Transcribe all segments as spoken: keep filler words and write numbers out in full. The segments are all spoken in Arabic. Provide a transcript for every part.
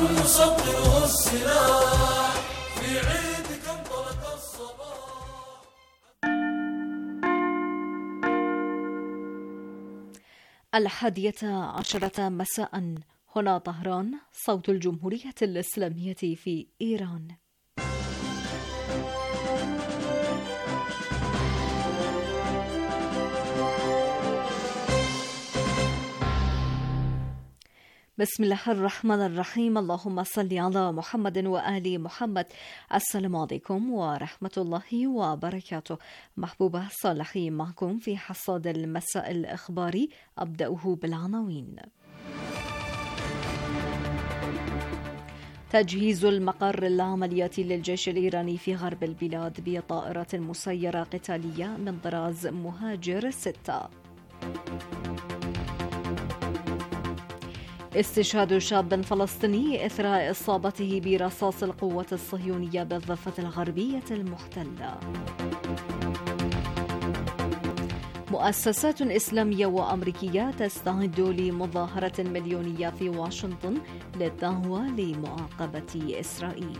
يصدره السلاح في عيدك انطلق الصباح. الحادية عشرة مساء، هنا طهران، صوت الجمهورية الإسلامية في إيران. بسم الله الرحمن الرحيم. اللهم صل على محمد وآل محمد. السلام عليكم ورحمة الله وبركاته. محبوبة صالحي معكم في حصاد المساء الإخباري. أبدأه بالعناوين. تجهيز المقر العملياتي للجيش الإيراني في غرب البلاد بطائرات مسيرة قتالية من طراز مهاجر ستة. استشهاد شاب فلسطيني إثر إصابته برصاص القوة الصهيونية بالضفة الغربية المحتلة. مؤسسات إسلامية وأمريكية تستعد لمظاهرة مليونية في واشنطن للدعوة لمعاقبة إسرائيل.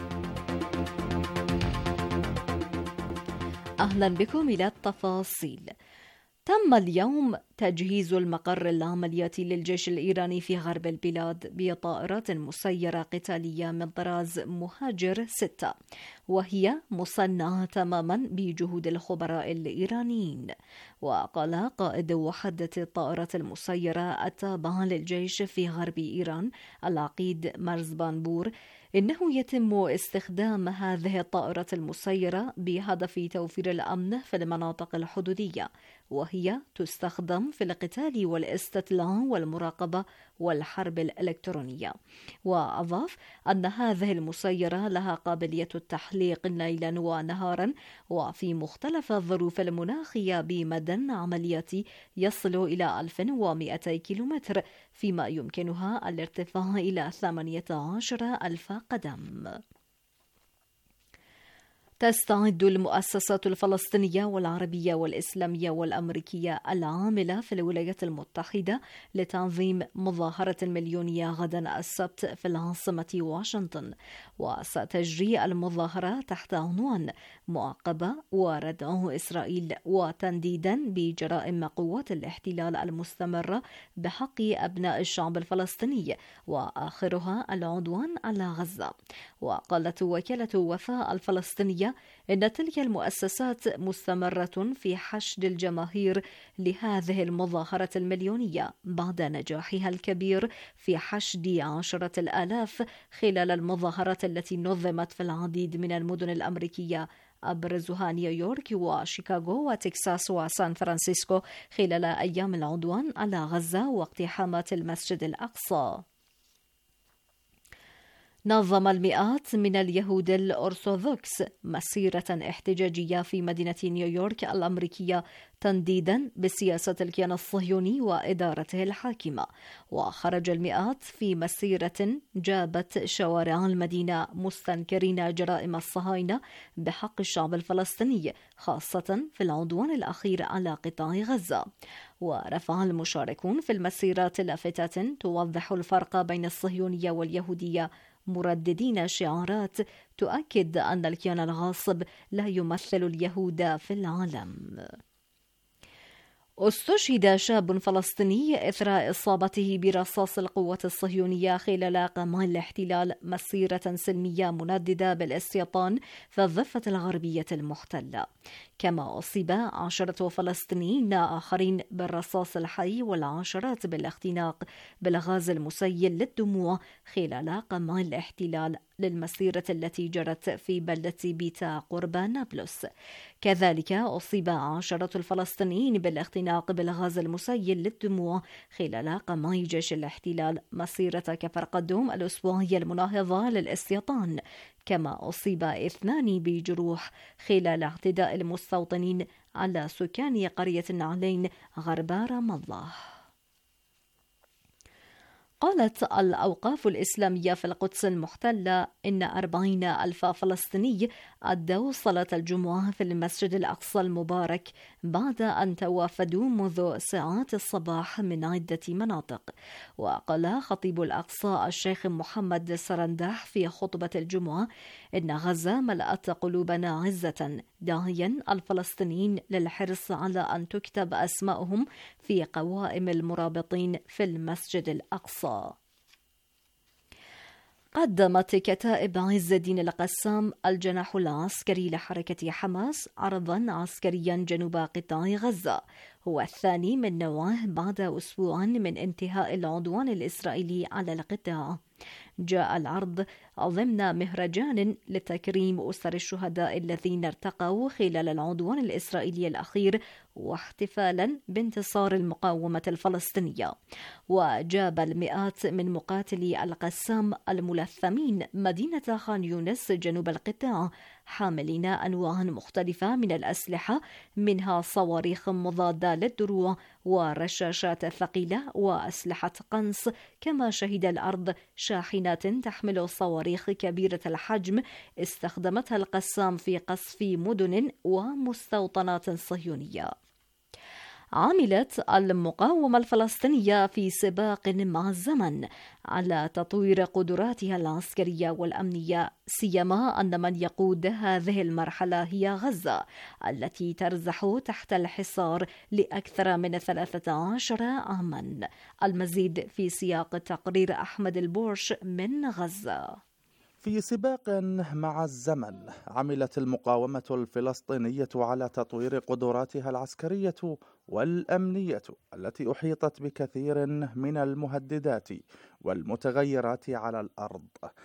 أهلا بكم إلى التفاصيل. تم اليوم تجهيز المقر العملياتي للجيش الإيراني في غرب البلاد بطائرات مسيرة قتالية من طراز مهاجر ستة، وهي مصنعة تماما بجهود الخبراء الإيرانيين. وقال قائد وحدة الطائرات المسيرة التابعة للجيش في غرب إيران العقيد مرزبانبور إنه يتم استخدام هذه الطائرات المسيرة بهدف توفير الأمن في المناطق الحدودية، وهي تستخدم في القتال والاستطلاع والمراقبة والحرب الإلكترونية. وأضاف أن هذه المسيرة لها قابلية التحليق ليلا ونهارا وفي مختلف الظروف المناخية بمدى عملياتي يصل إلى ألف ومئتي كيلومتر، فيما يمكنها الارتفاع إلى ثمانية عشر ألف قدم. تستعد المؤسسات الفلسطينية والعربية والإسلامية والأمريكية العاملة في الولايات المتحدة لتنظيم مظاهرة مليونية غدا السبت في العاصمة واشنطن، وستجري المظاهرة تحت عنوان معاقبة وردع إسرائيل وتنديدا بجرائم قوات الاحتلال المستمرة بحق أبناء الشعب الفلسطيني، وآخرها العدوان على غزة. وقالت وكالة وفاء الفلسطينية إن تلك المؤسسات مستمرة في حشد الجماهير لهذه المظاهرة المليونية بعد نجاحها الكبير في حشد عشرة الآلاف خلال المظاهرات التي نظمت في العديد من المدن الأمريكية، أبرزها نيويورك وشيكاغو وتكساس وسان فرانسيسكو خلال أيام العدوان على غزة واقتحامات المسجد الأقصى. نظم المئات من اليهود الأرثوذكس مسيرة احتجاجية في مدينة نيويورك الأمريكية تنديدا بسياسة الكيان الصهيوني وإدارته الحاكمة. وخرج المئات في مسيرة جابت شوارع المدينة مستنكرين جرائم الصهاينة بحق الشعب الفلسطيني، خاصة في العدوان الأخير على قطاع غزة. ورفع المشاركون في المسيرات لافتات توضح الفرق بين الصهيونية واليهودية، مرددين شعارات تؤكد أن الكيان الغاصب لا يمثل اليهود في العالم. استشهد شاب فلسطيني إثر إصابته برصاص القوة الصهيونية خلال قمع الاحتلال مسيرة سلمية منددة بالاستيطان في الضفة الغربية المحتلة. كما أصيب عشرة فلسطينيين آخرين بالرصاص الحي والعشرات بالاختناق بالغاز المسيل للدموع خلال قمع الاحتلال للمسيرة التي جرت في بلدة بيتا قرب نابلس. كذلك أصيب عشرة الفلسطينيين بالاختناق بالغاز المسيل للدموع خلال قمع جيش الاحتلال مسيرة كفر قدوم الأسبوعية المناهضة للاستيطان. كما أصيب اثنان بجروح خلال اعتداء المستوطنين على سكان قرية نعلين غرب رام الله. قالت الأوقاف الإسلامية في القدس المحتلة إن أربعين ألف فلسطيني أدوا صلاة الجمعة في المسجد الأقصى المبارك بعد أن توافدوا منذ ساعات الصباح من عدة مناطق. وقال خطيب الأقصى الشيخ محمد سرندح في خطبة الجمعة إن غزة ملأت قلوبنا عزة، داعيا الفلسطينيين للحرص على أن تكتب أسماءهم في قوائم المرابطين في المسجد الأقصى. قدمت كتائب عز الدين القسام الجناح العسكري لحركة حماس عرضا عسكريا جنوب قطاع غزة، هو الثاني من نوعه بعد أسبوع من انتهاء العدوان الإسرائيلي على القطاع. جاء العرض ضمن مهرجان لتكريم أسر الشهداء الذين ارتقوا خلال العدوان الإسرائيلي الأخير واحتفالا بانتصار المقاومة الفلسطينية. وجاب المئات من مقاتلي القسام الملثمين مدينة خان يونس جنوب القطاع حاملين أنواع مختلفة من الأسلحة، منها صواريخ مضادة للدروع ورشاشات ثقيلة وأسلحة قنص، كما شهد الأرض شاحنات تحمل صواريخ كبيرة الحجم استخدمتها القسام في قصف مدن ومستوطنات صهيونية. عملت المقاومة الفلسطينية في سباق مع الزمن على تطوير قدراتها العسكرية والأمنية، سيما أن من يقود هذه المرحلة هي غزة التي ترزح تحت الحصار لأكثر من ثلاثة عشر عاما. المزيد في سياق تقرير أحمد البورش من غزة. في سباق مع الزمن عملت المقاومة الفلسطينية على تطوير قدراتها العسكرية والأمنية التي أحيطت بكثير من المهددات والمتغيرات على الأرض،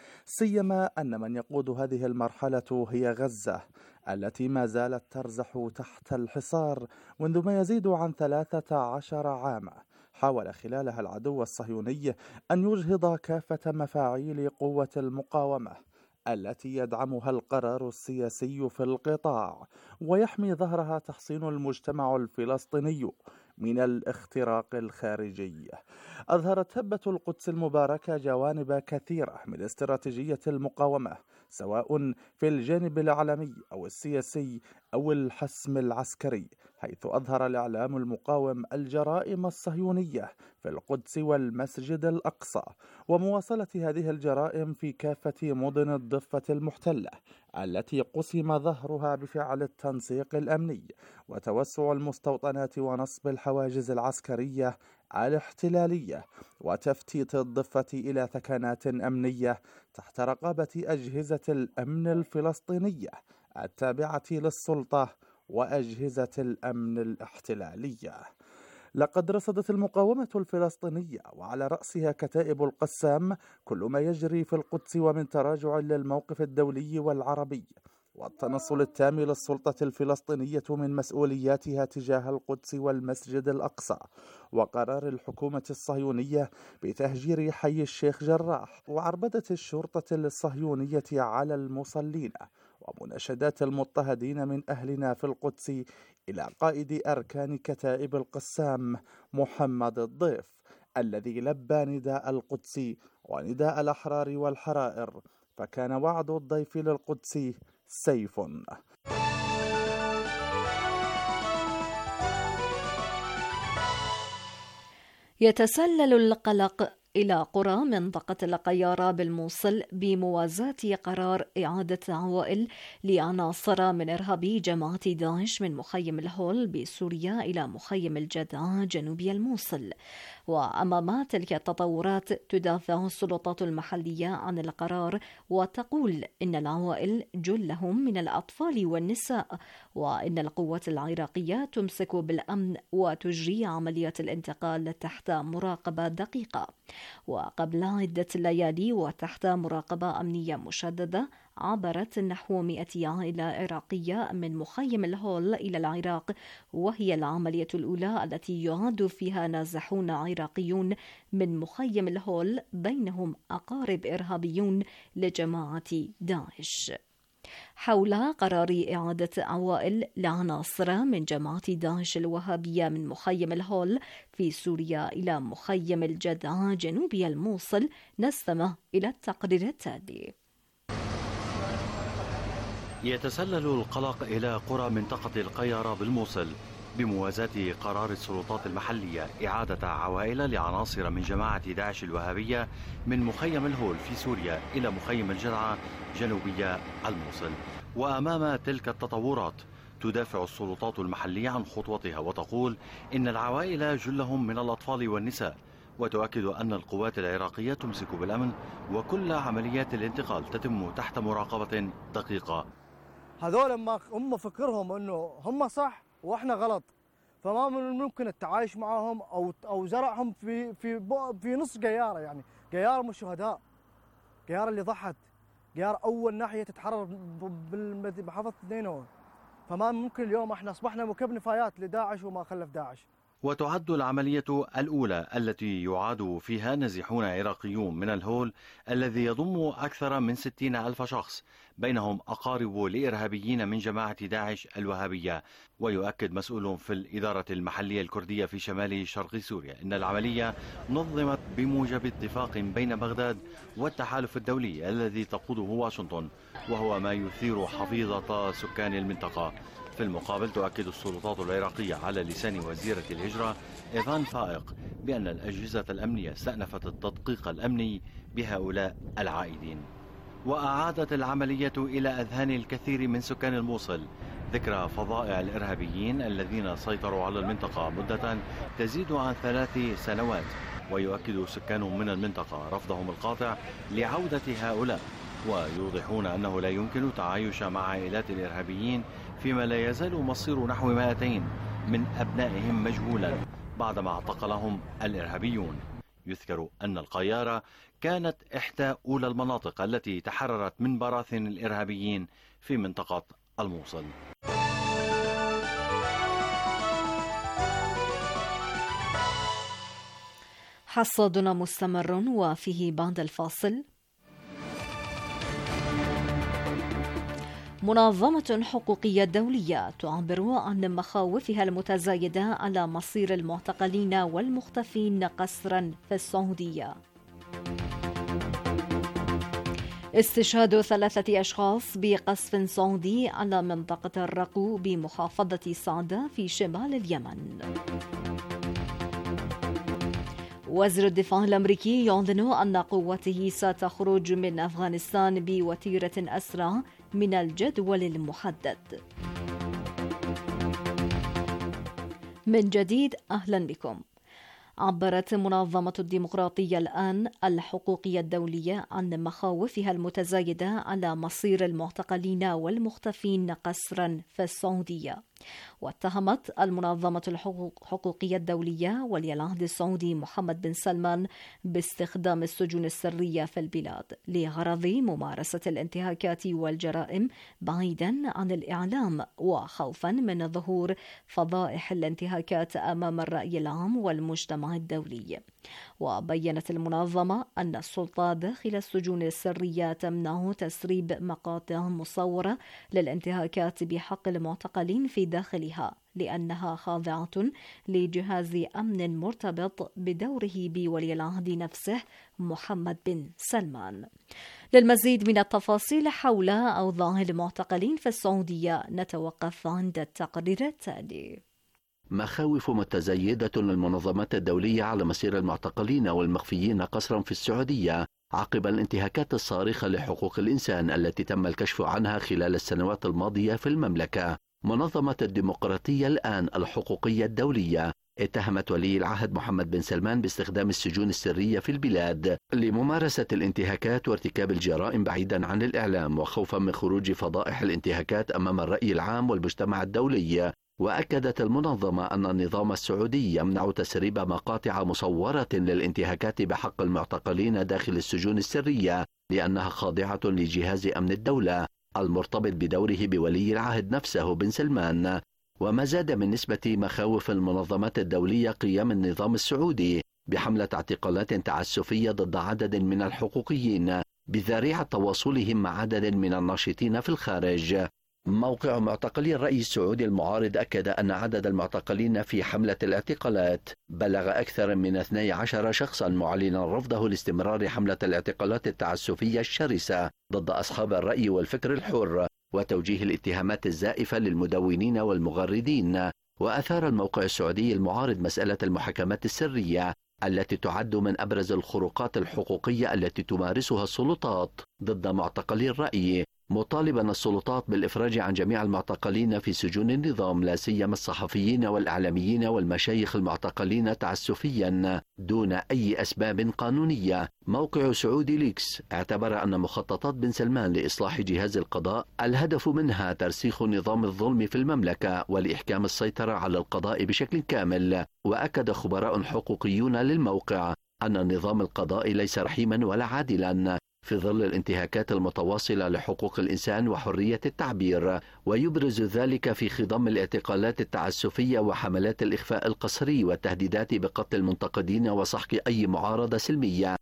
سيما أن من يقود هذه المرحلة هي غزة التي ما زالت ترزح تحت الحصار منذ ما يزيد عن ثلاثة عشر عاما. حاول خلالها العدو الصهيوني أن يجهض كافة مفاعيل قوة المقاومة التي يدعمها القرار السياسي في القطاع، ويحمي ظهرها تحصين المجتمع الفلسطيني من الاختراق الخارجي. أظهرت هبة القدس المباركة جوانب كثيرة من استراتيجية المقاومة، سواء في الجانب الإعلامي أو السياسي أو الحسم العسكري، حيث أظهر الإعلام المقاوم الجرائم الصهيونية في القدس والمسجد الأقصى، ومواصلة هذه الجرائم في كافة مدن الضفة المحتلة التي قسم ظهرها بفعل التنسيق الأمني وتوسع المستوطنات ونصب الحواجز العسكرية الاحتلالية وتفتيت الضفة إلى ثكنات أمنية تحت رقابة أجهزة الأمن الفلسطينية التابعة للسلطة وأجهزة الأمن الاحتلالية. لقد رصدت المقاومة الفلسطينية وعلى رأسها كتائب القسام كل ما يجري في القدس ومن تراجع للموقف الدولي والعربي والتنصل التام للسلطة الفلسطينية من مسؤولياتها تجاه القدس والمسجد الأقصى، وقرار الحكومة الصهيونية بتهجير حي الشيخ جراح وعربدة الشرطة الصهيونية على المصلين، ومناشدات المضطهدين من أهلنا في القدس إلى قائد أركان كتائب القسام محمد الضيف الذي لبى نداء القدس ونداء الأحرار والحرائر، فكان وعد الضيف للقدس سيف. يتسلل القلق إلى قرى منطقة القيارة بالموصل بموازاة قرار إعادة عوائل لعناصر من إرهابي جماعة داعش من مخيم الهول بسوريا إلى مخيم الجدعة جنوبي الموصل. وأمام تلك التطورات تدافع السلطات المحلية عن القرار وتقول إن العوائل جلهم من الأطفال والنساء، وإن القوات العراقية تمسك بالأمن وتجري عمليات الانتقال تحت مراقبة دقيقة. وقبل عدة ليالي وتحت مراقبة أمنية مشددة عبرت نحو مئة عائلة عراقية من مخيم الهول إلى العراق، وهي العملية الأولى التي يعاد فيها نازحون عراقيون من مخيم الهول بينهم أقارب إرهابيون لجماعة داعش. حول قرار إعادة عوائل لعناصر من جماعة داعش الوهابية من مخيم الهول في سوريا إلى مخيم الجدع جنوبي الموصل. نستمع إلى التقرير التالي. يتسلل القلق إلى قرى منطقة القيارة بالموصل بموازاة قرار السلطات المحلية إعادة عوائل لعناصر من جماعة داعش الوهابية من مخيم الهول في سوريا إلى مخيم الجدعة جنوبية الموصل. وأمام تلك التطورات تدافع السلطات المحلية عن خطوتها وتقول إن العوائل جلهم من الأطفال والنساء، وتؤكد أن القوات العراقية تمسك بالأمن وكل عمليات الانتقال تتم تحت مراقبة دقيقة. هذول ما هم فكرهم انه هم صح واحنا غلط، فما من ممكن التعايش معهم او او زرعهم في في في نص قياره، يعني قياره من الشهداء، قياره اللي ضحت، قياره اول ناحيه تتحرر بمحافظه نينوى، فما ممكن اليوم احنا اصبحنا مكب نفايات لداعش وما خلف داعش. وتعد العملية الأولى التي يعاد فيها نازحون عراقيون من الهول الذي يضم أكثر من ستين ألف شخص، بينهم أقارب لإرهابيين من جماعة داعش الوهابية. ويؤكد مسؤول في الإدارة المحلية الكردية في شمال شرق سوريا إن العملية نظمت بموجب اتفاق بين بغداد والتحالف الدولي الذي تقوده واشنطن، وهو ما يثير حفيظة سكان المنطقة. في المقابل تؤكد السلطات العراقية على لسان وزيرة الهجرة إيفان فائق بأن الأجهزة الأمنية استأنفت التدقيق الأمني بهؤلاء العائدين. وأعادت العملية إلى أذهان الكثير من سكان الموصل ذكرى فظائع الإرهابيين الذين سيطروا على المنطقة مدة تزيد عن ثلاث سنوات. ويؤكد سكان من المنطقة رفضهم القاطع لعودة هؤلاء، ويوضحون أنه لا يمكن التعايش مع عائلات الإرهابيين فيما لا يزال مصير نحو مائتين من أبنائهم مجهولا بعدما اعتقلهم الإرهابيون. يذكر أن القيارة كانت إحدى أولى المناطق التي تحررت من براثن الإرهابيين في منطقة الموصل. حصادنا مستمر وفيه بعد الفاصل. منظمة حقوقية دولية تعبر عن مخاوفها المتزايدة على مصير المعتقلين والمختفين قسرا في السعودية. استشهاد ثلاثة أشخاص بقصف سعودي على منطقة الرقو بمحافظة صعدة في شمال اليمن. وزير الدفاع الأمريكي يعلن أن قوته ستخرج من أفغانستان بوتيرة أسرع من الجدول المحدد. من جديد أهلا بكم. عبرت منظمة الديمقراطية الآن الحقوقية الدولية عن مخاوفها المتزايدة على مصير المعتقلين والمختفين قسرا في السعودية. واتهمت المنظمة الحقوقية الدولية ولي العهد السعودي محمد بن سلمان باستخدام السجون السرية في البلاد لغرض ممارسة الانتهاكات والجرائم بعيدا عن الإعلام، وخوفا من ظهور فضائح الانتهاكات أمام الرأي العام والمجتمع الدولي. وبيّنت المنظمة أن السلطة داخل السجون السرية تمنع تسريب مقاطع مصورة للانتهاكات بحق المعتقلين في داخلها، لأنها خاضعة لجهاز أمن مرتبط بدوره بولي العهد نفسه محمد بن سلمان. للمزيد من التفاصيل حول أوضاع المعتقلين في السعودية نتوقف عند التقرير التالي. مخاوف متزايدة للمنظمات الدولية على مصير المعتقلين والمخفيين قسرا في السعودية عقب الانتهاكات الصارخة لحقوق الإنسان التي تم الكشف عنها خلال السنوات الماضية في المملكة. منظمة الديمقراطية الآن الحقوقية الدولية اتهمت ولي العهد محمد بن سلمان باستخدام السجون السرية في البلاد لممارسة الانتهاكات وارتكاب الجرائم بعيدا عن الإعلام، وخوفا من خروج فضائح الانتهاكات أمام الرأي العام والمجتمع الدولي. وأكدت المنظمة أن النظام السعودي يمنع تسريب مقاطع مصورة للانتهاكات بحق المعتقلين داخل السجون السرية لأنها خاضعة لجهاز أمن الدولة المرتبط بدوره بولي العهد نفسه بن سلمان. وما زاد من نسبة مخاوف المنظمات الدولية قيام النظام السعودي بحملة اعتقالات تعسفية ضد عدد من الحقوقيين بذريعة تواصلهم مع عدد من الناشطين في الخارج. موقع معتقلي الرأي السعودي المعارض أكد أن عدد المعتقلين في حملة الاعتقالات بلغ أكثر من اثني عشر شخصا، معلنا رفضه لاستمرار حملة الاعتقالات التعسفية الشرسة ضد أصحاب الرأي والفكر الحر وتوجيه الاتهامات الزائفة للمدونين والمغردين. وأثار الموقع السعودي المعارض مسألة المحاكمات السرية التي تعد من أبرز الخروقات الحقوقية التي تمارسها السلطات ضد معتقلي الرأي، مطالبا السلطات بالإفراج عن جميع المعتقلين في سجون النظام، لا سيما الصحفيين والإعلاميين والمشايخ المعتقلين تعسفيا دون أي أسباب قانونية. موقع سعودي ليكس اعتبر أن مخططات بن سلمان لإصلاح جهاز القضاء الهدف منها ترسيخ نظام الظلم في المملكة والإحكام السيطرة على القضاء بشكل كامل. وأكد خبراء حقوقيون للموقع أن النظام القضائي ليس رحيما ولا عادلا في ظل الانتهاكات المتواصلة لحقوق الإنسان وحرية التعبير، ويبرز ذلك في خضم الاعتقالات التعسفية وحملات الإخفاء القسري والتهديدات بقتل المنتقدين وسحق أي معارضة سلمية.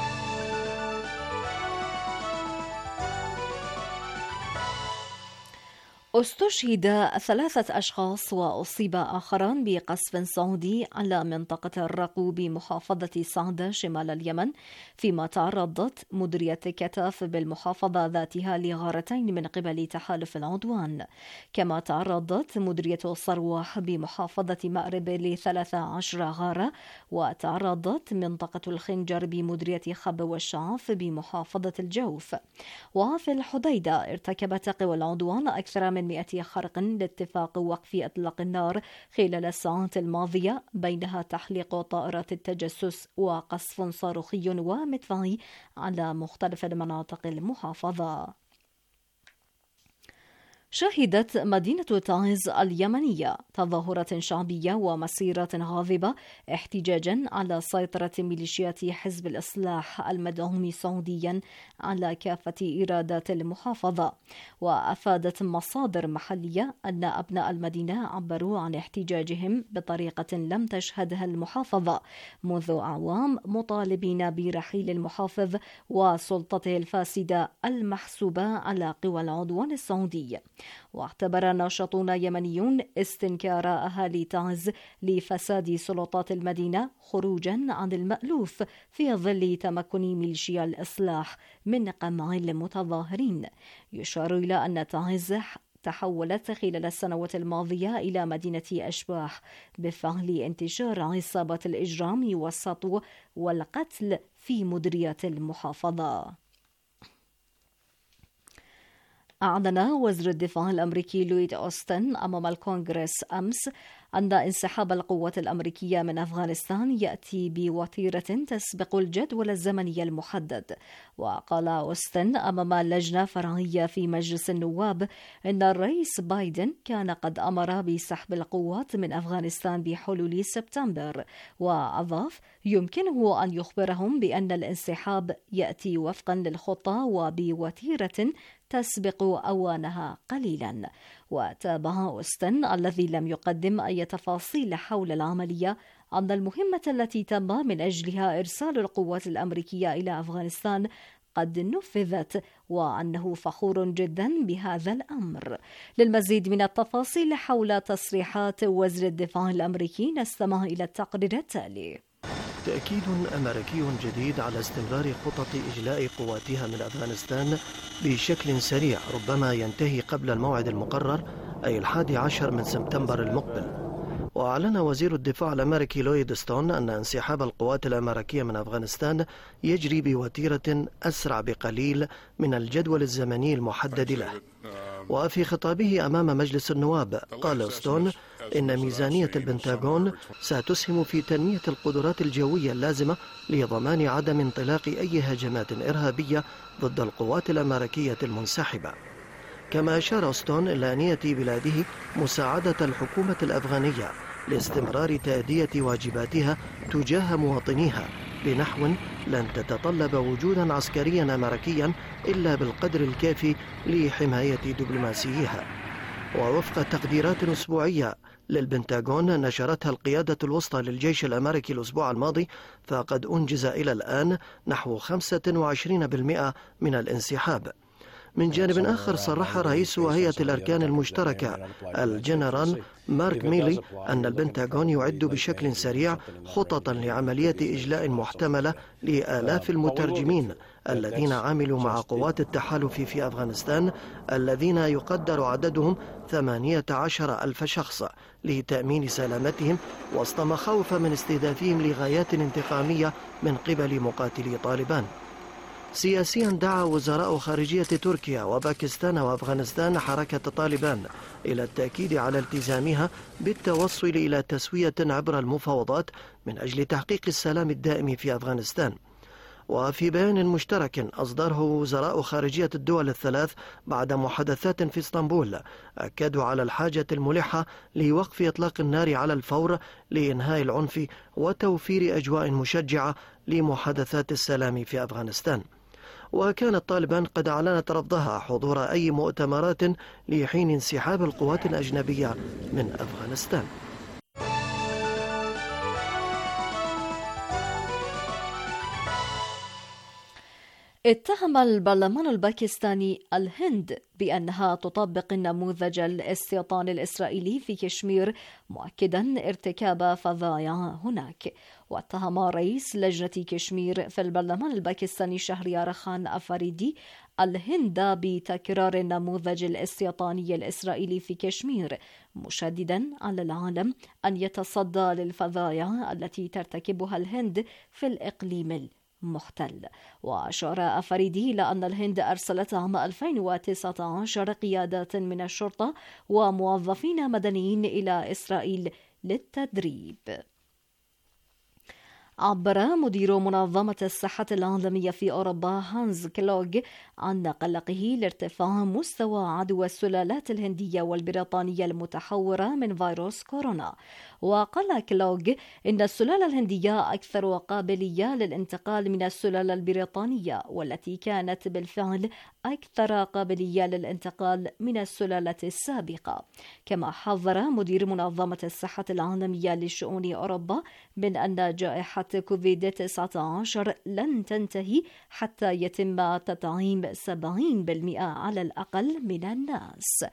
استشهد ثلاثة أشخاص وأصيب آخران بقصف صعودي على منطقة الرقو بمحافظة صعدة شمال اليمن، فيما تعرضت مديرية كتاف بالمحافظة ذاتها لغارتين من قبل تحالف العدوان. كما تعرضت مديرية صرواح بمحافظة مأرب لثلاث عشر غارة، وتعرضت منطقة الخنجر بمديرية خب والشعاف بمحافظة الجوف. وفي الحديدة ارتكبت قوى العدوان أكثر من مئة خرق لاتفاق وقف إطلاق النار خلال الساعات الماضية، بينها تحليق طائرات التجسس وقصف صاروخي ومدفعي على مختلف المناطق المحافظة. شهدت مدينة تعز اليمنية تظاهرات شعبية ومسيرات غاضبة احتجاجا على سيطرة ميليشيات حزب الإصلاح المدعوم سعوديا على كافة إيرادات المحافظة. وأفادت مصادر محلية أن أبناء المدينة عبروا عن احتجاجهم بطريقة لم تشهدها المحافظة منذ أعوام، مطالبين برحيل المحافظ وسلطته الفاسدة المحسوبة على قوى العدوان السعودي. واعتبر ناشطون يمنيون استنكار أهالي تعز لفساد سلطات المدينة خروجا عن المألوف في ظل تمكن ميليشيا الإصلاح من قمع المتظاهرين. يشار إلى أن تعز تحولت خلال السنوات الماضية إلى مدينة أشباح بفعل انتشار عصابات الإجرام والسطو والقتل في مديريات المحافظة. أعلن وزير الدفاع الأمريكي لويد أوستن أمام الكونغرس أمس أن انسحاب القوات الأمريكية من أفغانستان يأتي بوتيرة تسبق الجدول الزمني المحدد. وقال أوستن أمام لجنة فرعية في مجلس النواب أن الرئيس بايدن كان قد أمر بسحب القوات من أفغانستان بحلول سبتمبر. وأضاف يمكنه أن يخبرهم بأن الانسحاب يأتي وفقا للخطة وبوتيرة تسبق أوانها قليلا. وتابع أوستن الذي لم يقدم أي تفاصيل حول العملية أن المهمة التي تم من أجلها إرسال القوات الأمريكية إلى أفغانستان قد نفذت، وأنه فخور جدا بهذا الأمر. للمزيد من التفاصيل حول تصريحات وزير الدفاع الأمريكي نستمع إلى التقرير التالي. تأكيد أمريكي جديد على استمرار خطط إجلاء قواتها من أفغانستان بشكل سريع ربما ينتهي قبل الموعد المقرر أي الحادي عشر من سبتمبر المقبل. وأعلن وزير الدفاع الأمريكي لويد أوستن أن انسحاب القوات الأمريكية من أفغانستان يجري بوتيرة أسرع بقليل من الجدول الزمني المحدد له. وفي خطابه أمام مجلس النواب قال أوستن إن ميزانية البنتاغون ستسهم في تنمية القدرات الجوية اللازمة لضمان عدم انطلاق أي هجمات إرهابية ضد القوات الأمريكية المنسحبة. كما أشار أوستن إلى نية بلاده مساعدة الحكومة الأفغانية لاستمرار تأدية واجباتها تجاه مواطنيها بنحو لن تتطلب وجودا عسكريا أمريكيا إلا بالقدر الكافي لحماية دبلوماسيها. ووفق تقديرات أسبوعية للبنتاغون نشرتها القيادة الوسطى للجيش الأمريكي الأسبوع الماضي، فقد أنجز إلى الآن نحو خمسة وعشرين بالمئة من الانسحاب. من جانب آخر، صرح رئيس هيئة الأركان المشتركة الجنرال مارك ميلي أن البنتاغون يعد بشكل سريع خططا لعملية إجلاء محتملة لآلاف المترجمين الذين عملوا مع قوات التحالف في أفغانستان، الذين يقدر عددهم ثمانية عشر ألف شخص، لتأمين سلامتهم وسط مخاوف من استهدافهم لغايات انتقامية من قبل مقاتلي طالبان. سياسيا، دعا وزراء خارجية تركيا وباكستان وأفغانستان حركة طالبان إلى التأكيد على التزامها بالتوصل إلى تسوية عبر المفاوضات من أجل تحقيق السلام الدائم في أفغانستان. وفي بيان مشترك أصدره وزراء خارجية الدول الثلاث بعد محادثات في اسطنبول، أكدوا على الحاجة الملحة لوقف إطلاق النار على الفور لإنهاء العنف وتوفير أجواء مشجعة لمحادثات السلام في أفغانستان. وكانت طالبان قد أعلنت رفضها حضور أي مؤتمرات لحين انسحاب القوات الأجنبية من أفغانستان. اتهم البرلمان الباكستاني الهند بأنها تطبق النموذج الاستيطاني الإسرائيلي في كشمير، مؤكدا ارتكاب فظايع هناك. واتهم رئيس لجنة كشمير في البرلمان الباكستاني شهريار خان أفريدي الهند بتكرار النموذج الاستيطاني الإسرائيلي في كشمير، مشددا على العالم أن يتصدى للفظايع التي ترتكبها الهند في الإقليم محتل. وأشار أفريدي إلى أن الهند أرسلت عام ألفين وتسعة عشر قيادات من الشرطة وموظفين مدنيين إلى إسرائيل للتدريب. عبر مدير منظمة الصحة العالمية في أوروبا هانز كلوغ عن قلقه لارتفاع مستوى عدوى السلالات الهندية والبريطانية المتحورة من فيروس كورونا. وقال كلوغ إن السلالة الهندية أكثر قابلية للانتقال من السلالة البريطانية، والتي كانت بالفعل أكثر قابلية للانتقال من السلالة السابقة. كما حذر مدير منظمة الصحة العالمية لشؤون أوروبا من أن جائحة كوفيد تسعة عشر لن تنتهي حتى يتم تطعيم سبعين بالمئة على الأقل من الناس،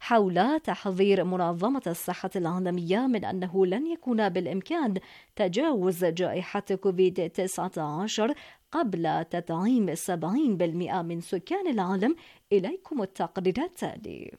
حول تحذير منظمة الصحة العالمية من أنه لن يكون بالإمكان تجاوز جائحة كوفيد تسعة عشر قبل تطعيم سبعين بالمئة من سكان العالم. إليكم التقرير التالي.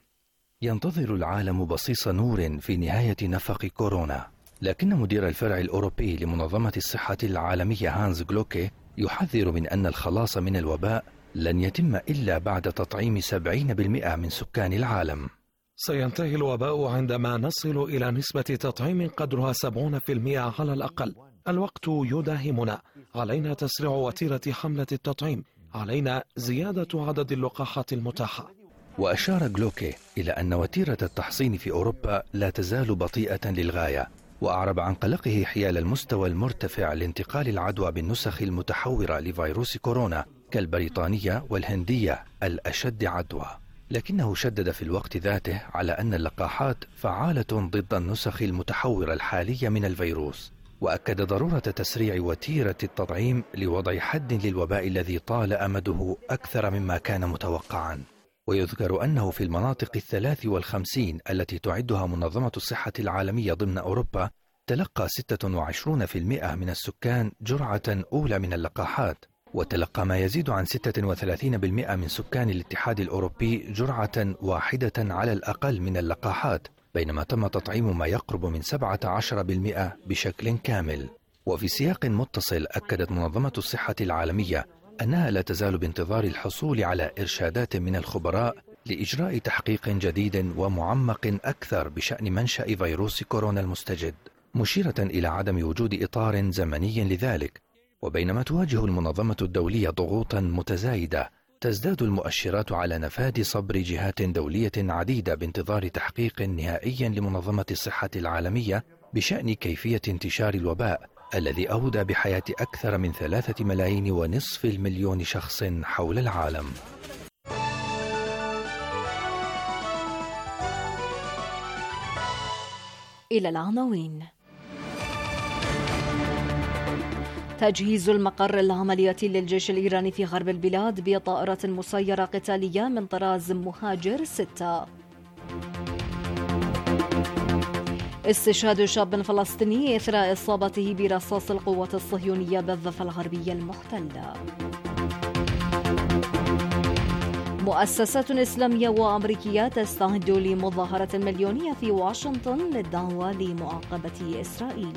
ينتظر العالم بصيص نور في نهاية نفق كورونا، لكن مدير الفرع الأوروبي لمنظمة الصحة العالمية هانز كلوكي يحذر من أن الخلاص من الوباء لن يتم إلا بعد تطعيم سبعين بالمئة من سكان العالم. سينتهي الوباء عندما نصل إلى نسبة تطعيم قدرها سبعين بالمئة على الأقل. الوقت يداهمنا، علينا تسريع وتيرة حملة التطعيم، علينا زيادة عدد اللقاحات المتاحة. وأشار جلوكي إلى أن وتيرة التحصين في أوروبا لا تزال بطيئة للغاية، وأعرب عن قلقه حيال المستوى المرتفع لانتقال العدوى بالنسخ المتحورة لفيروس كورونا كالبريطانية والهندية الأشد عدوى، لكنه شدد في الوقت ذاته على أن اللقاحات فعالة ضد النسخ المتحورة الحالية من الفيروس، وأكد ضرورة تسريع وتيرة التطعيم لوضع حد للوباء الذي طال أمده أكثر مما كان متوقعا. ويذكر أنه في المناطق الثلاث والخمسين التي تعدها منظمة الصحة العالمية ضمن أوروبا تلقى ستة وعشرين بالمئة من السكان جرعة أولى من اللقاحات، وتلقى ما يزيد عن ستة وثلاثين بالمئة من سكان الاتحاد الأوروبي جرعة واحدة على الأقل من اللقاحات، بينما تم تطعيم ما يقرب من سبعة عشر بالمئة بشكل كامل. وفي سياق متصل أكدت منظمة الصحة العالمية أنها لا تزال بانتظار الحصول على إرشادات من الخبراء لإجراء تحقيق جديد ومعمق أكثر بشأن منشأ فيروس كورونا المستجد، مشيرة إلى عدم وجود إطار زمني لذلك. وبينما تواجه المنظمة الدولية ضغوطا متزايدة، تزداد المؤشرات على نفاذ صبر جهات دولية عديدة بانتظار تحقيق نهائي لمنظمة الصحة العالمية بشأن كيفية انتشار الوباء الذي أودى بحياة أكثر من ثلاثة ملايين ونصف المليون شخص حول العالم. إلى العناوين. تجهيز المقر العملياتي للجيش الإيراني في غرب البلاد بطائرة مسيرة قتالية من طراز مهاجر ستة. استشهاد شاب فلسطيني إثر إصابته برصاص القوات الصهيونية بالضفة الغربية المحتلة. مؤسسات إسلامية وأمريكية تستعد لمظاهرة مليونية في واشنطن للدعوة لمعاقبة إسرائيل.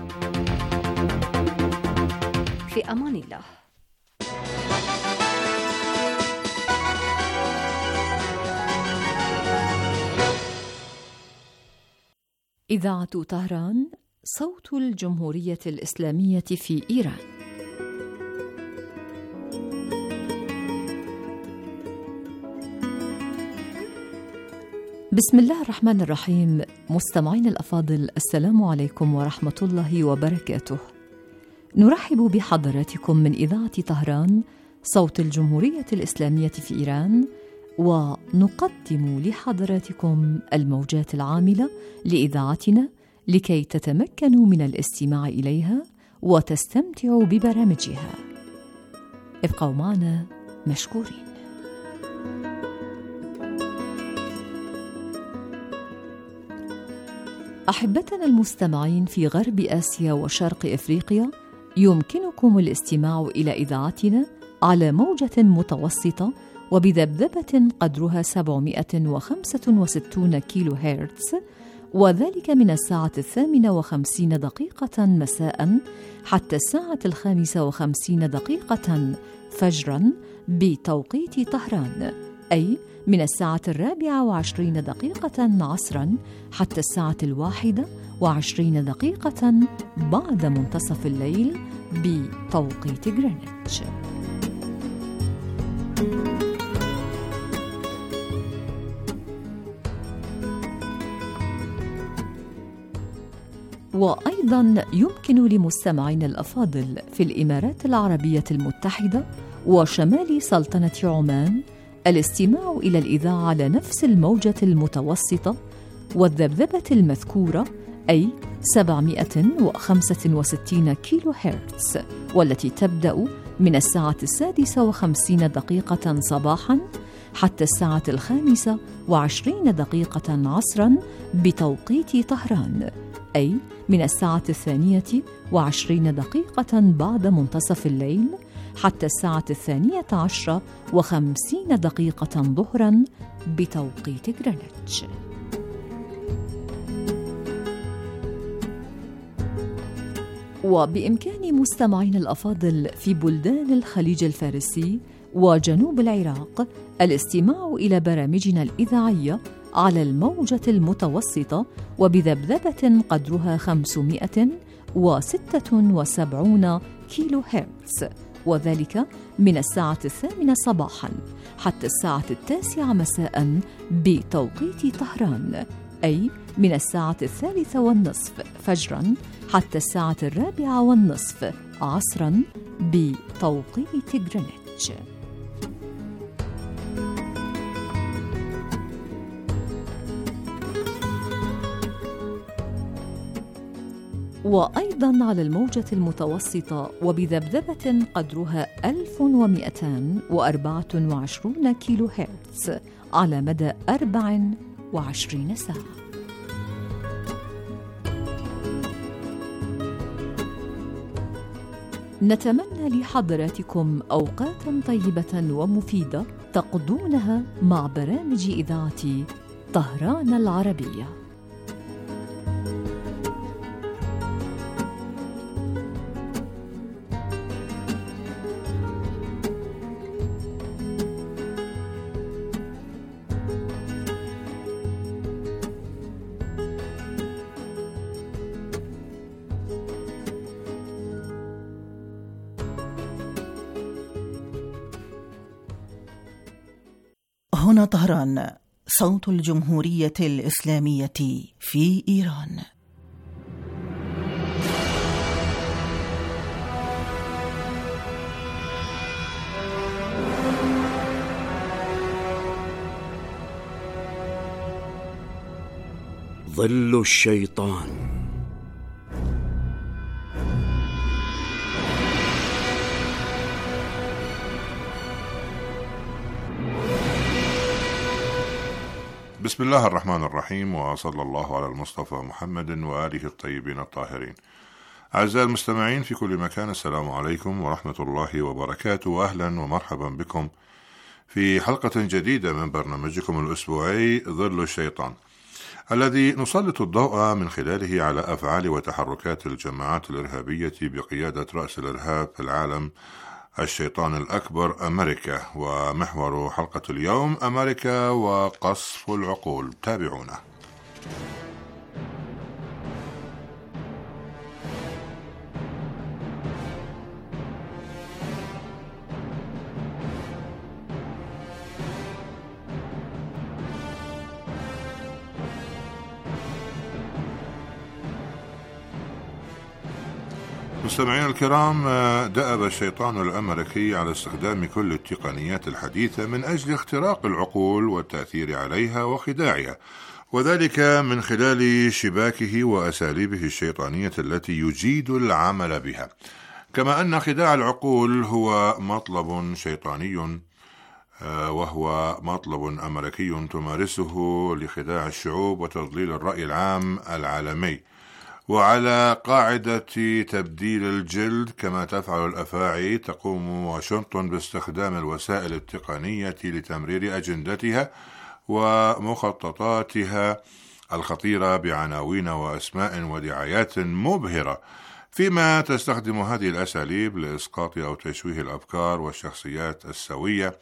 في أمان الله. إذاعة طهران، صوت الجمهورية الإسلامية في إيران. بسم الله الرحمن الرحيم. مستمعين الأفاضل، السلام عليكم ورحمة الله وبركاته. نرحب بحضراتكم من إذاعة طهران، صوت الجمهورية الإسلامية في إيران، ونقدم لحضراتكم الموجات العاملة لإذاعتنا لكي تتمكنوا من الاستماع إليها وتستمتعوا ببرامجها. ابقوا معنا مشكورين. أحبتنا المستمعين في غرب آسيا وشرق إفريقيا، يمكنكم الاستماع إلى إذاعتنا على موجة متوسطة وبذبذبة قدرها سبعمائة وخمسة وستين كيلو هرتز، وذلك من الساعة الثامنة وخمسين دقيقة مساء حتى الساعة الخامسة وخمسين دقيقة فجرا بتوقيت طهران، أي من الساعة الرابعة وعشرين دقيقة عصرا حتى الساعة الواحدة وعشرين دقيقة بعد منتصف الليل بتوقيت غرينتش. وأيضا يمكن لمستمعينا الأفاضل في الإمارات العربية المتحدة وشمال سلطنة عمان الاستماع إلى الإذاعة على نفس الموجة المتوسطة والذبذبة المذكورة، أي سبعمائة وخمسة وستين كيلو هرتز، والتي تبدأ من الساعة السادسة وخمسين دقيقة صباحا حتى الساعة الخامسة وعشرين دقيقة عصرا بتوقيت طهران، أي من الساعة الثانية وعشرين دقيقة بعد منتصف الليل حتى الساعة الثانية عشرة وخمسين دقيقة ظهرا بتوقيت غرينتش. وبإمكان مستمعين الأفاضل في بلدان الخليج الفارسي وجنوب العراق الاستماع إلى برامجنا الإذاعية على الموجة المتوسطة وبذبذبة قدرها خمسمائة وستة وسبعين كيلو هرتز، وذلك من الساعة الثامنة صباحا حتى الساعة التاسعة مساء بتوقيت طهران، أي من الساعة الثالثة والنصف فجرا حتى الساعة الرابعة والنصف عصرا بتوقيت غرينتش. وأيضا على الموجة المتوسطة وبذبذبة قدرها ألف ومئتين وأربعة وعشرين كيلو هرتز على مدى أربع وعشرين ساعة. نتمنى لحضراتكم أوقاتا طيبة ومفيدة تقضونها مع برامج إذاعة طهران العربية. هنا طهران، صوت الجمهورية الإسلامية في إيران. ظل الشيطان. بسم الله الرحمن الرحيم، وصلى الله على المصطفى محمد وآله الطيبين الطاهرين. أعزائي المستمعين في كل مكان، السلام عليكم ورحمة الله وبركاته، وأهلا ومرحبا بكم في حلقة جديدة من برنامجكم الأسبوعي ظل الشيطان، الذي نسلط الضوء من خلاله على أفعال وتحركات الجماعات الإرهابية بقيادة رأس الإرهاب في العالم الشيطان الأكبر أمريكا. ومحور حلقة اليوم أمريكا وقصف العقول. تابعونا. مستمعين الكرام، دأب الشيطان الأمريكي على استخدام كل التقنيات الحديثة من أجل اختراق العقول والتأثير عليها وخداعها، وذلك من خلال شباكه وأساليبه الشيطانية التي يجيد العمل بها. كما أن خداع العقول هو مطلب شيطاني وهو مطلب أمريكي تمارسه لخداع الشعوب وتضليل الرأي العام العالمي، وعلى قاعدة تبديل الجلد كما تفعل الأفاعي، تقوم واشنطن باستخدام الوسائل التقنية لتمرير أجندتها ومخططاتها الخطيرة بعناوين وأسماء ودعايات مبهرة، فيما تستخدم هذه الأساليب لإسقاط أو تشويه الأفكار والشخصيات السوية.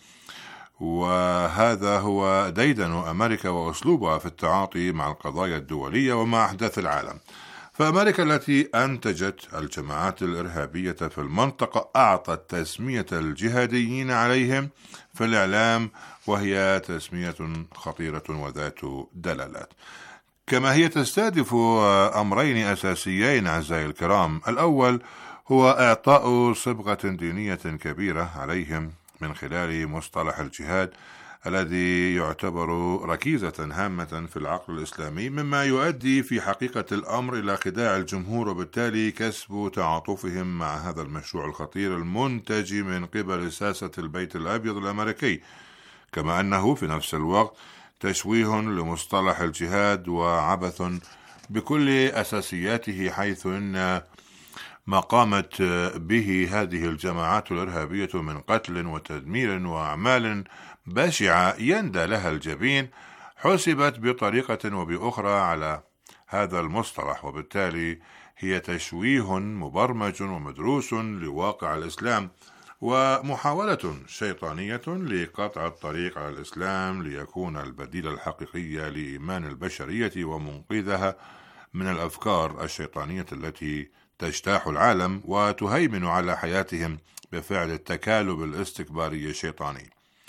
وهذا هو ديدن أمريكا وأسلوبها في التعاطي مع القضايا الدولية ومع أحداث العالم. فأمريكا التي أنتجت الجماعات الإرهابية في المنطقة أعطت تسمية الجهاديين عليهم في الإعلام، وهي تسمية خطيرة وذات دلالات. كما هي تستهدف أمرين أساسيين أعزائي الكرام. الأول هو إعطاء صبغة دينية كبيرة عليهم من خلال مصطلح الجهاد، الذي يعتبر ركيزة هامة في العقل الإسلامي، مما يؤدي في حقيقة الأمر إلى خداع الجمهور، وبالتالي كسب تعاطفهم مع هذا المشروع الخطير المنتج من قبل ساسة البيت الأبيض الأمريكي. كما أنه في نفس الوقت تشويه لمصطلح الجهاد وعبث بكل أساسياته، حيث أن ما قامت به هذه الجماعات الإرهابية من قتل وتدمير وأعمال بشعة يندى لها الجبين حسبت بطريقة وبأخرى على هذا المصطلح، وبالتالي هي تشويه مبرمج ومدروس لواقع الإسلام، ومحاولة شيطانية لقطع الطريق على الإسلام ليكون البديل الحقيقي لإيمان البشرية ومنقذها من الأفكار الشيطانية التي تجتاح العالم وتهيمن على حياتهم بفعل التكالب الاستكباري الشيطاني.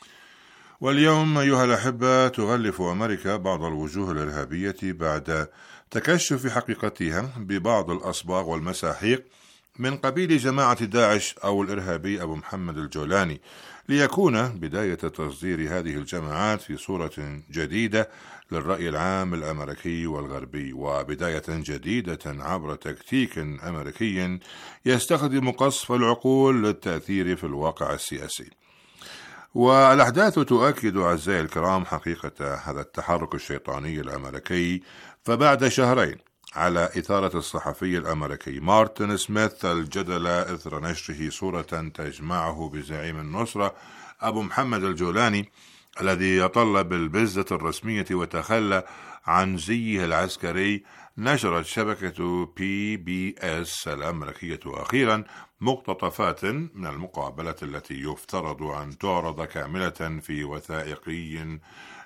واليوم أيها الأحبة تغلف أمريكا بعض الوجوه الإرهابية بعد تكشف حقيقتها ببعض الأصباغ والمساحيق من قبيل جماعة داعش أو الإرهابي أبو محمد الجولاني، ليكون بداية تصدير هذه الجماعات في صورة جديدة للرأي العام الأمريكي والغربي، وبداية جديدة عبر تكتيك أمريكي يستخدم قصف العقول للتأثير في الواقع السياسي. والأحداث تؤكد أعزائي الكرام حقيقة هذا التحرك الشيطاني الأمريكي. فبعد شهرين على إثارة الصحفي الأمريكي مارتن سميث الجدل إثر نشره صورة تجمعه بزعيم النصرة أبو محمد الجولاني الذي يطلب البزة الرسمية وتخلى عن زيه العسكري، نشرت شبكة بي بي اس الأمريكية أخيرا مقتطفات من المقابلة التي يفترض أن تعرض كاملة في وثائقي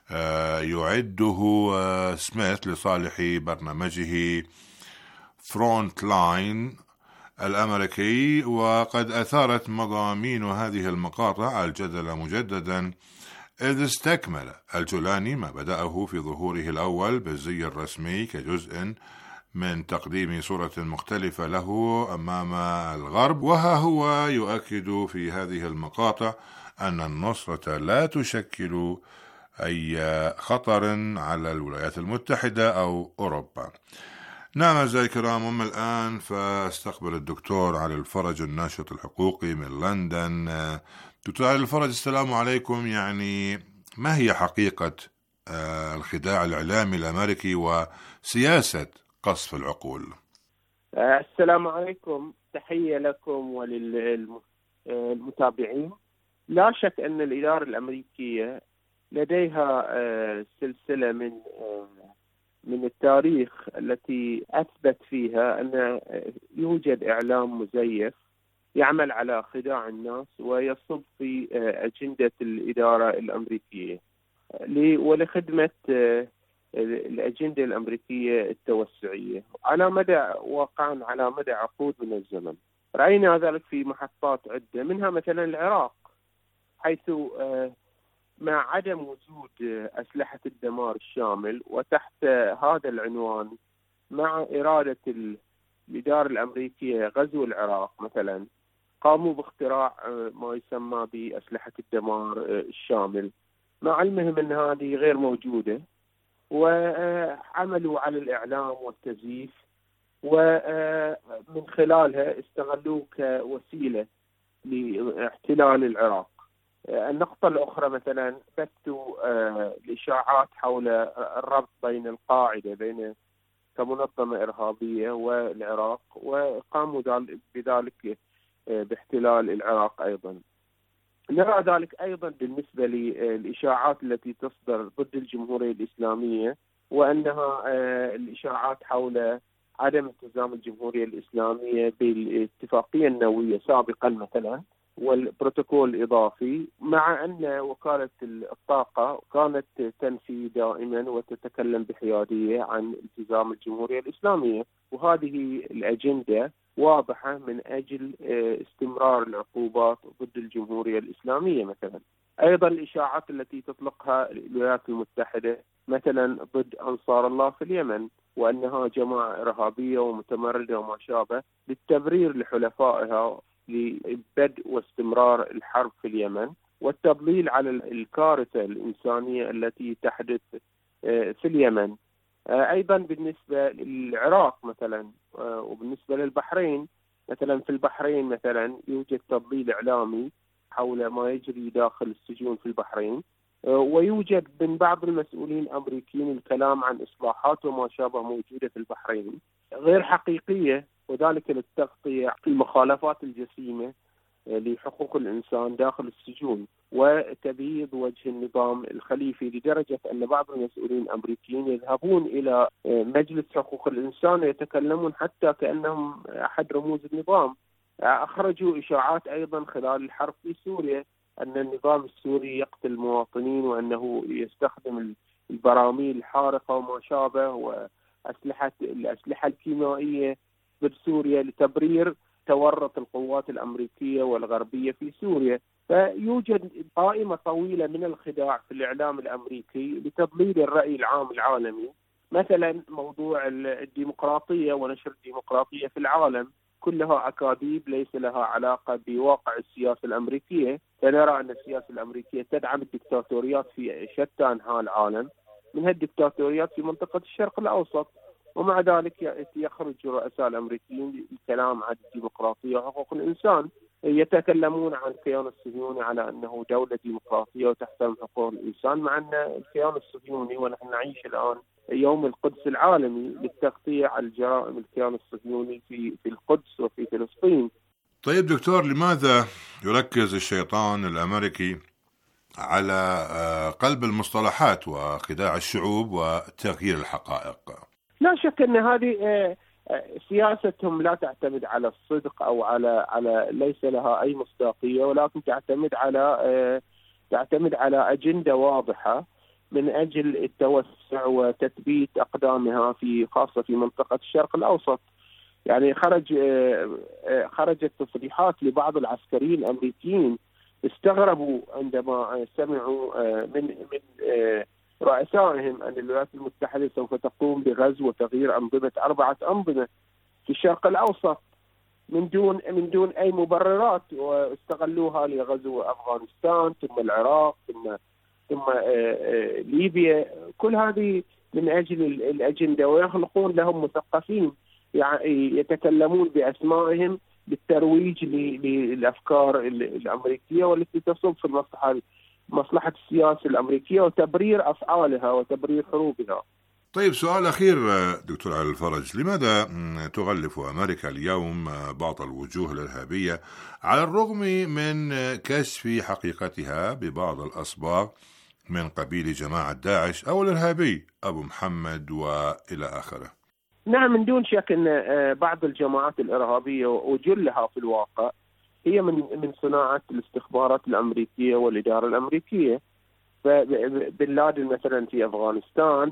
يعده سميث لصالح برنامجه فرونت لاين الأمريكي. وقد أثارت مضامين هذه المقاطع الجدل مجددا، إذ استكمل الجولاني ما بدأه في ظهوره الأول بالزي الرسمي كجزء من تقديم صورة مختلفة له أمام الغرب، وها هو يؤكد في هذه المقاطع أن النصرة لا تشكل أي خطر على الولايات المتحدة أو أوروبا. نعم أعزائي الكرام، أما الآن فاستقبل الدكتور علي الفرج الناشط الحقوقي من لندن. دكتور علي الفرج، السلام عليكم. يعني ما هي حقيقة الخداع الإعلامي الأمريكي وسياسة قصف العقول؟ السلام عليكم، تحية لكم وللمتابعين. لا شك أن الإدارة الأمريكية لديها سلسلة من من التاريخ التي أثبت فيها أن يوجد إعلام مزيف يعمل على خداع الناس ويصب في أجندة الإدارة الأمريكية ولخدمة الأجندة الأمريكية التوسعية على مدى واقعا على مدى عقود من الزمن. رأينا ذلك في محطات عدة، منها مثلا العراق، حيث مع عدم وجود أسلحة الدمار الشامل وتحت هذا العنوان مع إرادة الإدارة الأمريكية غزو العراق مثلا، قاموا باختراع ما يسمى بأسلحة الدمار الشامل مع علمهم أن هذه غير موجودة، وعملوا على الإعلام والتزييف ومن خلالها استغلوه كوسيلة لاحتلال العراق. النقطة الأخرى مثلا بثوا الإشاعات حول الربط بين القاعدة بين كمنظمة إرهابية والعراق، وقاموا بذلك باحتلال العراق أيضا. نرى ذلك أيضا بالنسبة للإشاعات التي تصدر ضد الجمهورية الإسلامية، وأنها الإشاعات حول عدم التزام الجمهورية الإسلامية بالاتفاقية النووية سابقا مثلا والبروتوكول الإضافي، مع أن وكالة الطاقة كانت تنفي دائما وتتكلم بحيادية عن التزام الجمهورية الإسلامية. وهذه الأجندة واضحة من أجل استمرار العقوبات ضد الجمهورية الإسلامية مثلا. أيضا الإشاعات التي تطلقها الولايات المتحدة مثلا ضد أنصار الله في اليمن، وأنها جماعة إرهابية ومتمردة وما شابه، للتبرير لحلفائها لبدء واستمرار الحرب في اليمن والتضليل على الكارثة الإنسانية التي تحدث في اليمن. أيضا بالنسبة للعراق مثلا وبالنسبة للبحرين مثلا، في البحرين مثلا يوجد تضليل إعلامي حول ما يجري داخل السجون في البحرين، ويوجد من بعض المسؤولين الأمريكيين الكلام عن إصلاحات وما شابه موجودة في البحرين غير حقيقية، وذلك للتغطية في المخالفات الجسيمة لحقوق الإنسان داخل السجون وتبييض وجه النظام الخليفي، لدرجة أن بعض المسؤولين الأمريكيين يذهبون إلى مجلس حقوق الإنسان ويتكلمون حتى كأنهم أحد رموز النظام. أخرجوا إشاعات أيضا خلال الحرب في سوريا أن النظام السوري يقتل المواطنين وأنه يستخدم البراميل الحارقة وما شابه وأسلحة الأسلحة الكيميائية بسوريا لتبرير تورط القوات الأمريكية والغربية في سوريا. فيوجد قائمة طويلة من الخداع في الإعلام الأمريكي لتضليل الرأي العام العالمي. مثلا موضوع الديمقراطية ونشر الديمقراطية في العالم، كلها أكاذيب ليس لها علاقة بواقع السياسة الأمريكية. فنرى أن السياسة الأمريكية تدعم الدكتاتوريات في شتى أنحاء العالم، منها الدكتاتوريات في منطقة الشرق الأوسط، ومع ذلك يخرج الرؤساء الأمريكيين للكلام عن الديمقراطية وحقوق الإنسان، يتكلمون عن الكيان الصهيوني على أنه دولة ديمقراطية وتحترم حقوق الإنسان، مع أن الكيان الصهيوني ونحن نعيش الآن يوم القدس العالمي للتغطية على الجرائم الكيان الصهيوني في في القدس وفي فلسطين. طيب دكتور، لماذا يركز الشيطان الأمريكي على قلب المصطلحات وخداع الشعوب وتغيير الحقائق؟ لا شك أن هذه سياستهم لا تعتمد على الصدق أو على على ليس لها أي مصداقية، ولكن تعتمد على تعتمد على أجندة واضحة من أجل التوسع وتثبيت أقدامها في خاصة في منطقة الشرق الأوسط. يعني خرج خرجت تصريحات لبعض العسكريين الأمريكيين استغربوا عندما سمعوا من من رؤسائهم أن الولايات المتحدة سوف تقوم بغزو وتغيير أنظمة أربعة أنظمة في الشرق الأوسط من دون من دون أي مبررات، واستغلوها لغزو أفغانستان ثم العراق ثم ثم ليبيا، كل هذه من أجل الأجندة، ويخلقون لهم مثقفين يعني يتكلمون بأسمائهم للترويج للأفكار الأمريكية والتي تصب في المصلحة مصلحة السياسة الأمريكية وتبرير أفعالها وتبرير حروبها. طيب، سؤال أخير دكتور علي الفرج، لماذا تغلف أمريكا اليوم بعض الوجوه الإرهابية على الرغم من كشف حقيقتها ببعض الأصباغ من قبيل جماعة داعش أو الإرهابي أبو محمد وإلى آخره؟ نعم، من دون شك أن بعض الجماعات الإرهابية وجلها في الواقع هي من من صناعة الاستخبارات الأمريكية والإدارة الأمريكية. بن لادن مثلا في أفغانستان،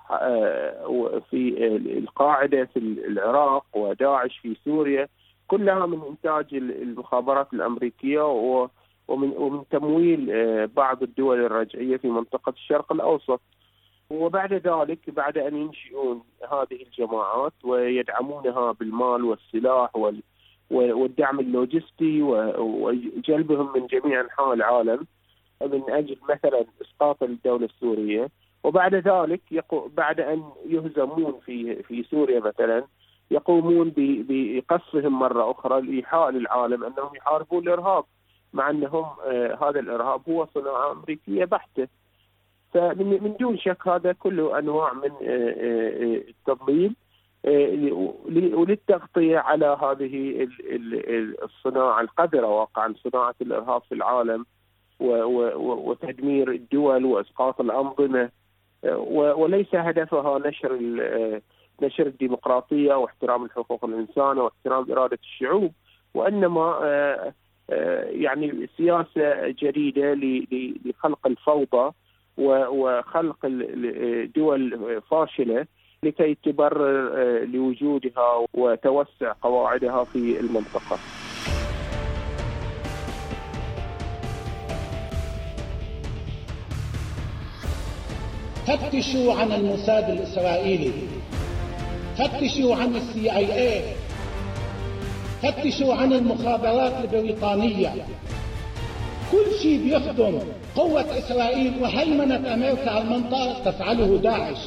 في القاعدة في العراق، وداعش في سوريا، كلها من إنتاج المخابرات الأمريكية ومن ومن تمويل بعض الدول الرجعية في منطقة الشرق الأوسط. وبعد ذلك، بعد أن ينشئون هذه الجماعات ويدعمونها بالمال والسلاح والدعم اللوجستي وجلبهم من جميع أنحاء العالم من أجل مثلا إسقاط الدولة السورية، وبعد ذلك بعد أن يهزمون في في سوريا مثلا يقومون بقصفهم مرة أخرى لإيحاء للعالم أنهم يحاربون الإرهاب، مع أنهم آه هذا الإرهاب هو صناعة أمريكية بحتة. فمن من دون شك هذا كله أنواع من آه آه التضليل آه وللتغطية على هذه الصناعة القذرة واقعا، صناعة الإرهاب في العالم وتدمير الدول وإسقاط الأنظمة، وليس هدفها نشر نشر الديمقراطية واحترام الحقوق الإنسان واحترام إرادة الشعوب، وإنما يعني سياسة جديدة لخلق الفوضى وخلق دول فاشلة لكي تبرر لوجودها وتوسع قواعدها في المنطقة. فتشوا عن الموساد الإسرائيلي، فتشوا عن السي آي إيه، فتشوا عن المخابرات البريطانية. كل شيء بيخدم قوة إسرائيل وهيمنة أمريكا على المنطقة تفعله داعش.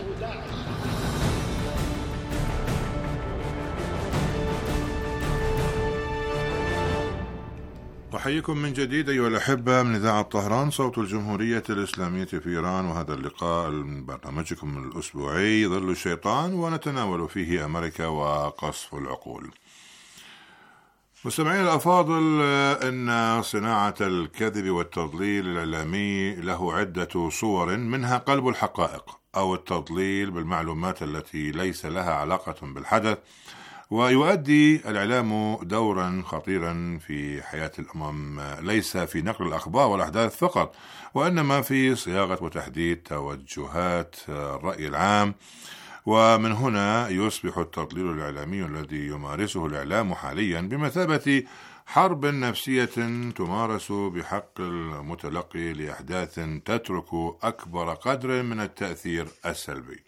أحييكم من جديد أيها الأحبة من إذاعة طهران صوت الجمهورية الإسلامية في إيران، وهذا اللقاء برنامجكم الأسبوعي ظل الشيطان، ونتناول فيه أمريكا وقصف العقول. مستمعين الأفاضل، إن صناعة الكذب والتضليل الإعلامي له عدة صور، منها قلب الحقائق أو التضليل بالمعلومات التي ليس لها علاقة بالحدث، ويؤدي الإعلام دورا خطيرا في حياة الأمم، ليس في نقل الأخبار والأحداث فقط، وإنما في صياغة وتحديد توجهات الرأي العام. ومن هنا يصبح التضليل الإعلامي الذي يمارسه الإعلام حاليا بمثابة حرب نفسية تمارس بحق المتلقي لأحداث تترك أكبر قدر من التأثير السلبي.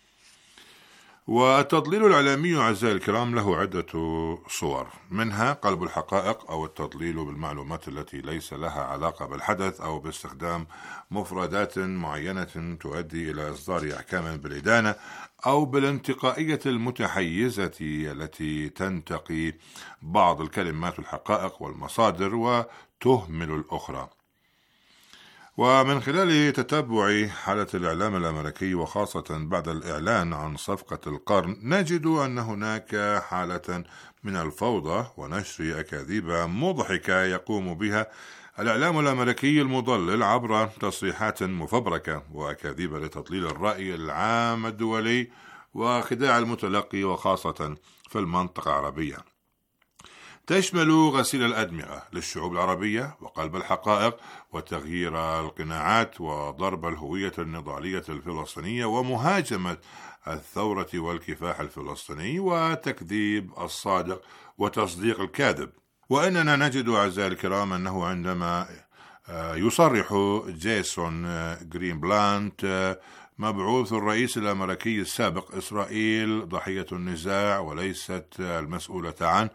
والتضليل الإعلامي أعزائي الكرام له عدة صور، منها قلب الحقائق أو التضليل بالمعلومات التي ليس لها علاقة بالحدث، أو باستخدام مفردات معينة تؤدي إلى إصدار أحكام بالإدانة، أو بالانتقائية المتحيزة التي تنتقي بعض الكلمات الحقائق والمصادر وتهمل الأخرى. ومن خلال تتبع حالة الإعلام الأمريكي وخاصة بعد الإعلان عن صفقة القرن، نجد أن هناك حالة من الفوضى ونشر أكاذيب مضحكة يقوم بها الإعلام الأمريكي المضلل عبر تصريحات مفبركة وأكاذيب لتضليل الرأي العام الدولي وخداع المتلقي، وخاصة في المنطقة العربية. تشمل غسيل الأدمغة للشعوب العربية وقلب الحقائق وتغيير القناعات وضرب الهوية النضالية الفلسطينية ومهاجمة الثورة والكفاح الفلسطيني وتكذيب الصادق وتصديق الكاذب. وإننا نجد أعزائي الكرام أنه عندما يصرح جيسون جرينبلانت مبعوث الرئيس الأمريكي السابق إسرائيل ضحية النزاع وليست المسؤولة عنه،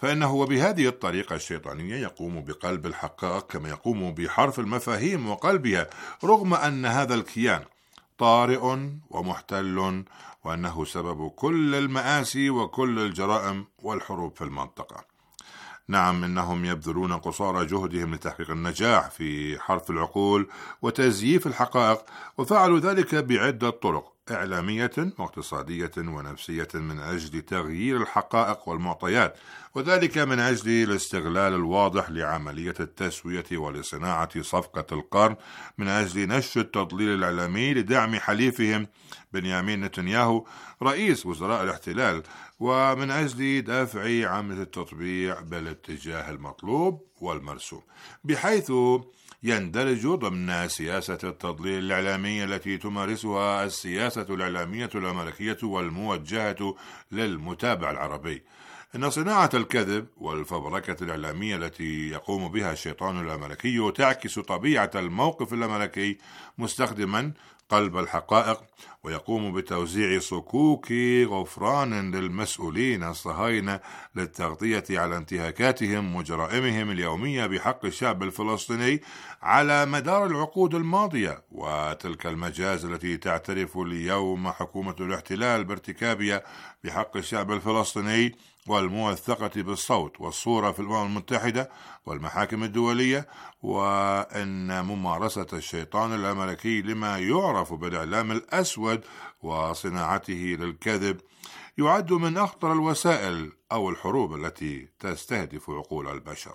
فإنه وبهذه الطريقة الشيطانية يقوم بقلب الحقائق كما يقوم بحرف المفاهيم وقلبها، رغم أن هذا الكيان طارئ ومحتل، وأنه سبب كل المآسي وكل الجرائم والحروب في المنطقة. نعم، إنهم يبذلون قصارى جهدهم لتحقيق النجاح في حرف العقول وتزييف الحقائق، وفعلوا ذلك بعدة طرق إعلامية واقتصادية ونفسية من أجل تغيير الحقائق والمعطيات، وذلك من أجل الاستغلال الواضح لعملية التسوية ولصناعة صفقة القرن، من أجل نشر التضليل الإعلامي لدعم حليفهم بنيامين نتنياهو رئيس وزراء الاحتلال، ومن أجل دفع عملية التطبيع بالاتجاه المطلوب والمرسوم، بحيث يندرج ضمن سياسة التضليل الإعلامي التي تمارسها السياسة الإعلامية الأمريكية والموجهة للمتابع العربي. إن صناعة الكذب والفبركة الإعلامية التي يقوم بها الشيطان الأمريكي تعكس طبيعة الموقف الأمريكي مستخدما قلب الحقائق، ويقوم بتوزيع صكوك غفران للمسؤولين الصهاينة للتغطية على انتهاكاتهم وجرائمهم اليومية بحق الشعب الفلسطيني على مدار العقود الماضية، وتلك المجازر التي تعترف اليوم حكومة الاحتلال بارتكابها بحق الشعب الفلسطيني والموثقة بالصوت والصورة في الأمم المتحدة والمحاكم الدولية. وأن ممارسة الشيطان الأمريكي لما يعرف بالإعلام الأسود وصناعته للكذب يعد من أخطر الوسائل أو الحروب التي تستهدف عقول البشر،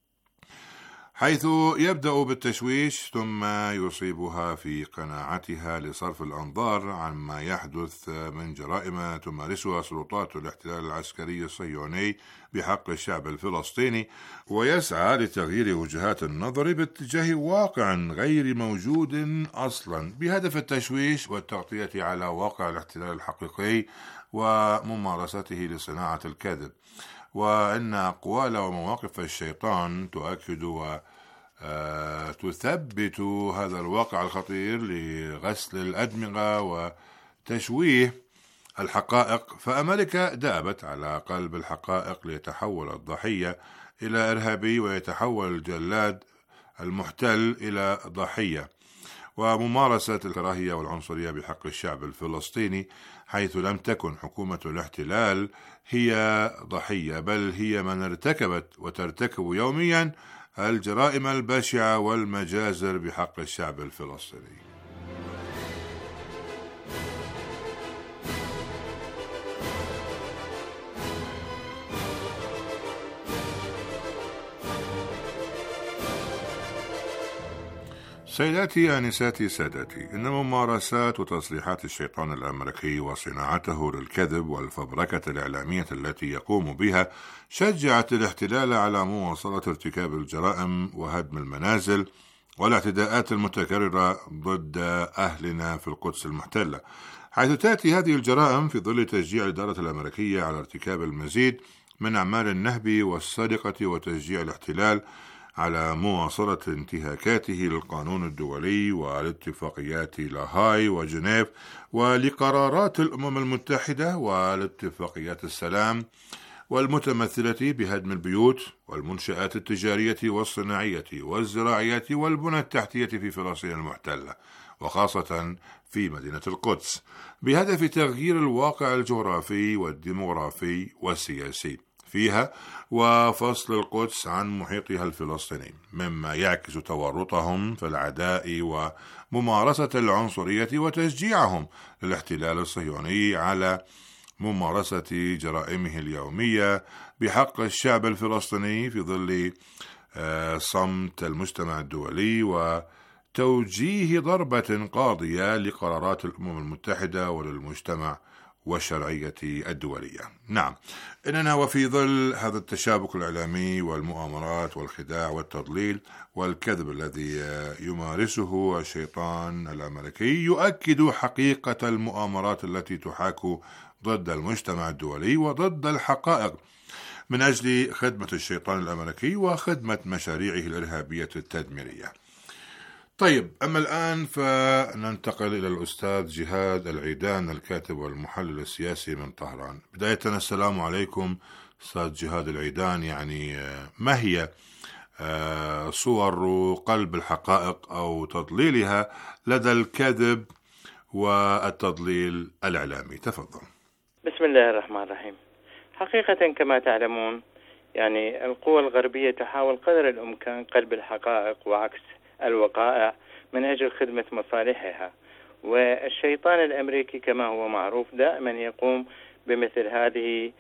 حيث يبدأ بالتشويش ثم يصيبها في قناعتها لصرف الأنظار عما يحدث من جرائم تمارسها سلطات الاحتلال العسكري الصهيوني بحق الشعب الفلسطيني، ويسعى لتغيير وجهات النظر باتجاه واقع غير موجود أصلا بهدف التشويش والتغطية على واقع الاحتلال الحقيقي وممارسته لصناعة الكذب. وأن أقوال ومواقف الشيطان تؤكد وتثبت هذا الواقع الخطير لغسل الأدمغة وتشويه الحقائق، فأمريكا دابت على قلب الحقائق ليتحول الضحية إلى إرهابي ويتحول الجلاد المحتل إلى ضحية، وممارسة الكراهية والعنصرية بحق الشعب الفلسطيني، حيث لم تكن حكومة الاحتلال هي ضحية، بل هي من ارتكبت وترتكب يوميا الجرائم البشعة والمجازر بحق الشعب الفلسطيني. سيداتي آنساتي سادتي، إن ممارسات وتصريحات الشيطان الأمريكي وصناعته للكذب والفبركة الإعلامية التي يقوم بها شجعت الاحتلال على مواصلة ارتكاب الجرائم وهدم المنازل والاعتداءات المتكررة ضد أهلنا في القدس المحتلة، حيث تأتي هذه الجرائم في ظل تشجيع الإدارة الأمريكية على ارتكاب المزيد من أعمال النهب والسرقة وتشجيع الاحتلال على مواصلة انتهاكاته للقانون الدولي والاتفاقيات لاهاي وجنيف ولقرارات الأمم المتحدة والاتفاقيات السلام، والمتمثلة بهدم البيوت والمنشآت التجارية والصناعية والزراعية والبنى التحتية في فلسطين المحتلة، وخاصة في مدينة القدس، بهدف تغيير الواقع الجغرافي والديمغرافي والسياسي فيها وفصل القدس عن محيطها الفلسطيني، مما يعكس تورطهم في العداء وممارسة العنصرية وتشجيعهم للاحتلال الصهيوني على ممارسة جرائمه اليومية بحق الشعب الفلسطيني في ظل صمت المجتمع الدولي وتوجيه ضربة قاضية لقرارات الأمم المتحدة وللمجتمع والشرعية الدولية. نعم، إننا وفي ظل هذا التشابك الإعلامي والمؤامرات والخداع والتضليل والكذب الذي يمارسه الشيطان الأمريكي يؤكد حقيقة المؤامرات التي تحاك ضد المجتمع الدولي وضد الحقائق من أجل خدمة الشيطان الأمريكي وخدمة مشاريعه الإرهابية التدميرية. طيب، أما الآن فننتقل إلى الأستاذ جهاد العيدان، الكاتب والمحلل السياسي من طهران. بداية السلام عليكم أستاذ جهاد العيدان، يعني ما هي صور قلب الحقائق أو تضليلها لدى الكذب والتضليل الإعلامي؟ تفضل. بسم الله الرحمن الرحيم. حقيقة كما تعلمون يعني القوى الغربية تحاول قدر الإمكان قلب الحقائق وعكس الوقائع من أجل خدمة مصالحها، والشيطان الأمريكي كما هو معروف دائما يقوم بمثل هذه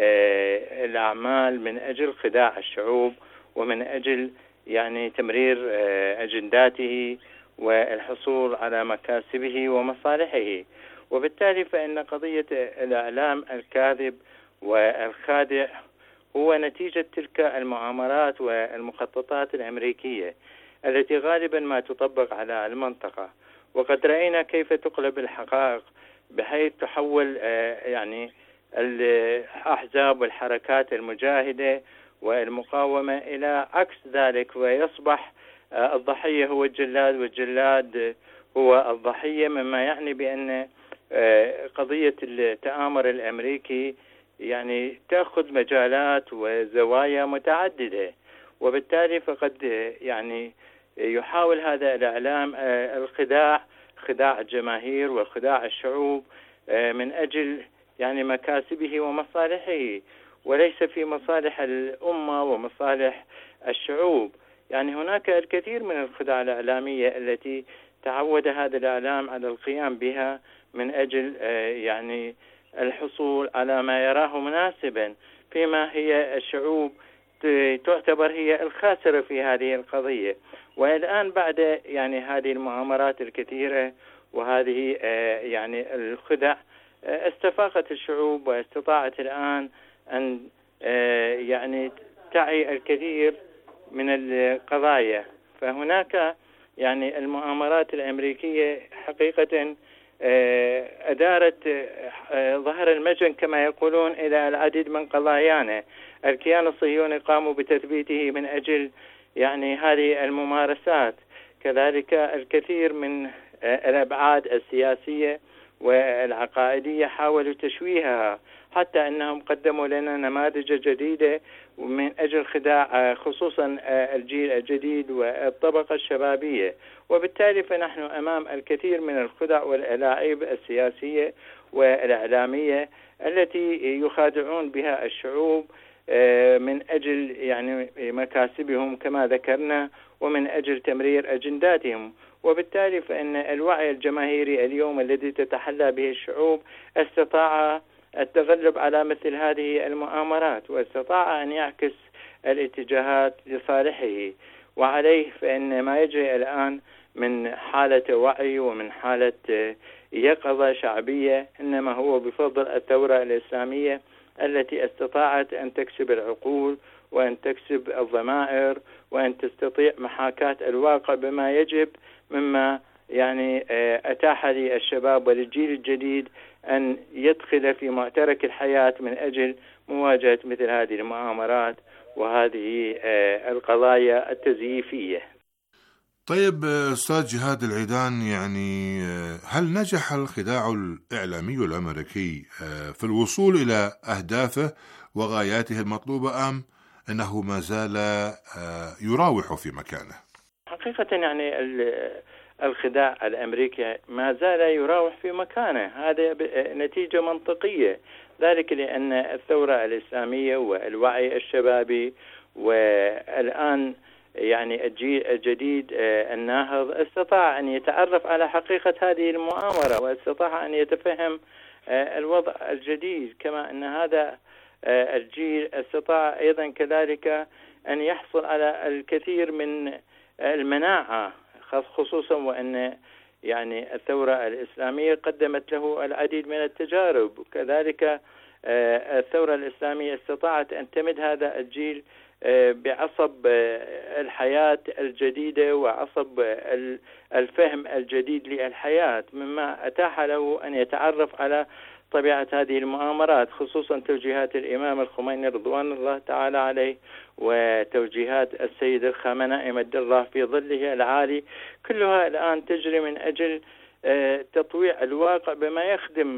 الأعمال من أجل خداع الشعوب ومن أجل يعني تمرير أجنداته والحصول على مكاسبه ومصالحه. وبالتالي فإن قضية الإعلام الكاذب والخادع هو نتيجة تلك المؤامرات والمخططات الأمريكية التي غالبا ما تطبق على المنطقة. وقد رأينا كيف تقلب الحقائق بحيث تحول يعني الأحزاب والحركات المجاهدة والمقاومة إلى عكس ذلك، ويصبح الضحية هو الجلاد والجلاد هو الضحية، مما يعني بأن قضية التآمر الأمريكي يعني تأخذ مجالات وزوايا متعددة. وبالتالي فقد يعني يحاول هذا الإعلام الخداع، خداع الجماهير وخداع الشعوب من أجل يعني مكاسبه ومصالحه، وليس في مصالح الأمة ومصالح الشعوب. يعني هناك الكثير من الخداع الإعلامية التي تعود هذا الإعلام على القيام بها من أجل يعني الحصول على ما يراه مناسبا، فيما هي الشعوب تعتبر هي الخاسرة في هذه القضية. والآن بعد يعني هذه المؤامرات الكثيرة وهذه يعني الخدع استفاقت الشعوب واستطاعت الآن أن يعني تعي الكثير من القضايا. فهناك يعني المؤامرات الأمريكية حقيقة أدارت ظهر المجن كما يقولون إلى العديد من قضايانا. الكيان الصهيوني قاموا بتثبيته من أجل يعني هذه الممارسات، كذلك الكثير من الأبعاد السياسية والعقائدية حاولوا تشويهها، حتى أنهم قدموا لنا نماذج جديدة من أجل خداع خصوصا الجيل الجديد والطبقة الشبابية. وبالتالي فنحن أمام الكثير من الخدع والألاعيب السياسية والإعلامية التي يخادعون بها الشعوب من أجل يعني مكاسبهم كما ذكرنا ومن أجل تمرير أجنداتهم. وبالتالي فإن الوعي الجماهيري اليوم الذي تتحلى به الشعوب استطاع التغلب على مثل هذه المؤامرات، واستطاع أن يعكس الاتجاهات لصالحه. وعليه فإن ما يجري الآن من حالة وعي ومن حالة يقظة شعبية إنما هو بفضل الثورة الإسلامية التي استطاعت أن تكسب العقول وأن تكسب الضمائر وأن تستطيع محاكاة الواقع بما يجب، مما يعني أتاح للشباب وللجيل الجديد أن يدخل في معترك الحياة من أجل مواجهة مثل هذه المؤامرات وهذه القضايا التزييفية. طيب أستاذ جهاد العيدان، يعني هل نجح الخداع الإعلامي الأمريكي في الوصول إلى أهدافه وغاياته المطلوبة، أم أنه ما زال يراوح في مكانه؟ حقيقة يعني الخداع الأمريكي ما زال يراوح في مكانه، هذا نتيجة منطقية، ذلك لأن الثورة الإسلامية والوعي الشبابي والآن يعني الجيل الجديد الناهض استطاع أن يتعرف على حقيقة هذه المؤامرة، واستطاع أن يتفهم الوضع الجديد، كما أن هذا الجيل استطاع أيضا كذلك أن يحصل على الكثير من المناعة، خصوصا وأن يعني الثورة الإسلامية قدمت له العديد من التجارب. كذلك الثورة الإسلامية استطاعت أن تمد هذا الجيل بعصب الحياة الجديدة وعصب الفهم الجديد للحياة، مما أتاح له أن يتعرف على طبيعة هذه المؤامرات، خصوصا توجيهات الإمام الخميني رضوان الله تعالى عليه وتوجيهات السيد الخامنئي مد الله في ظله العالي، كلها الآن تجري من أجل تطويع الواقع بما يخدم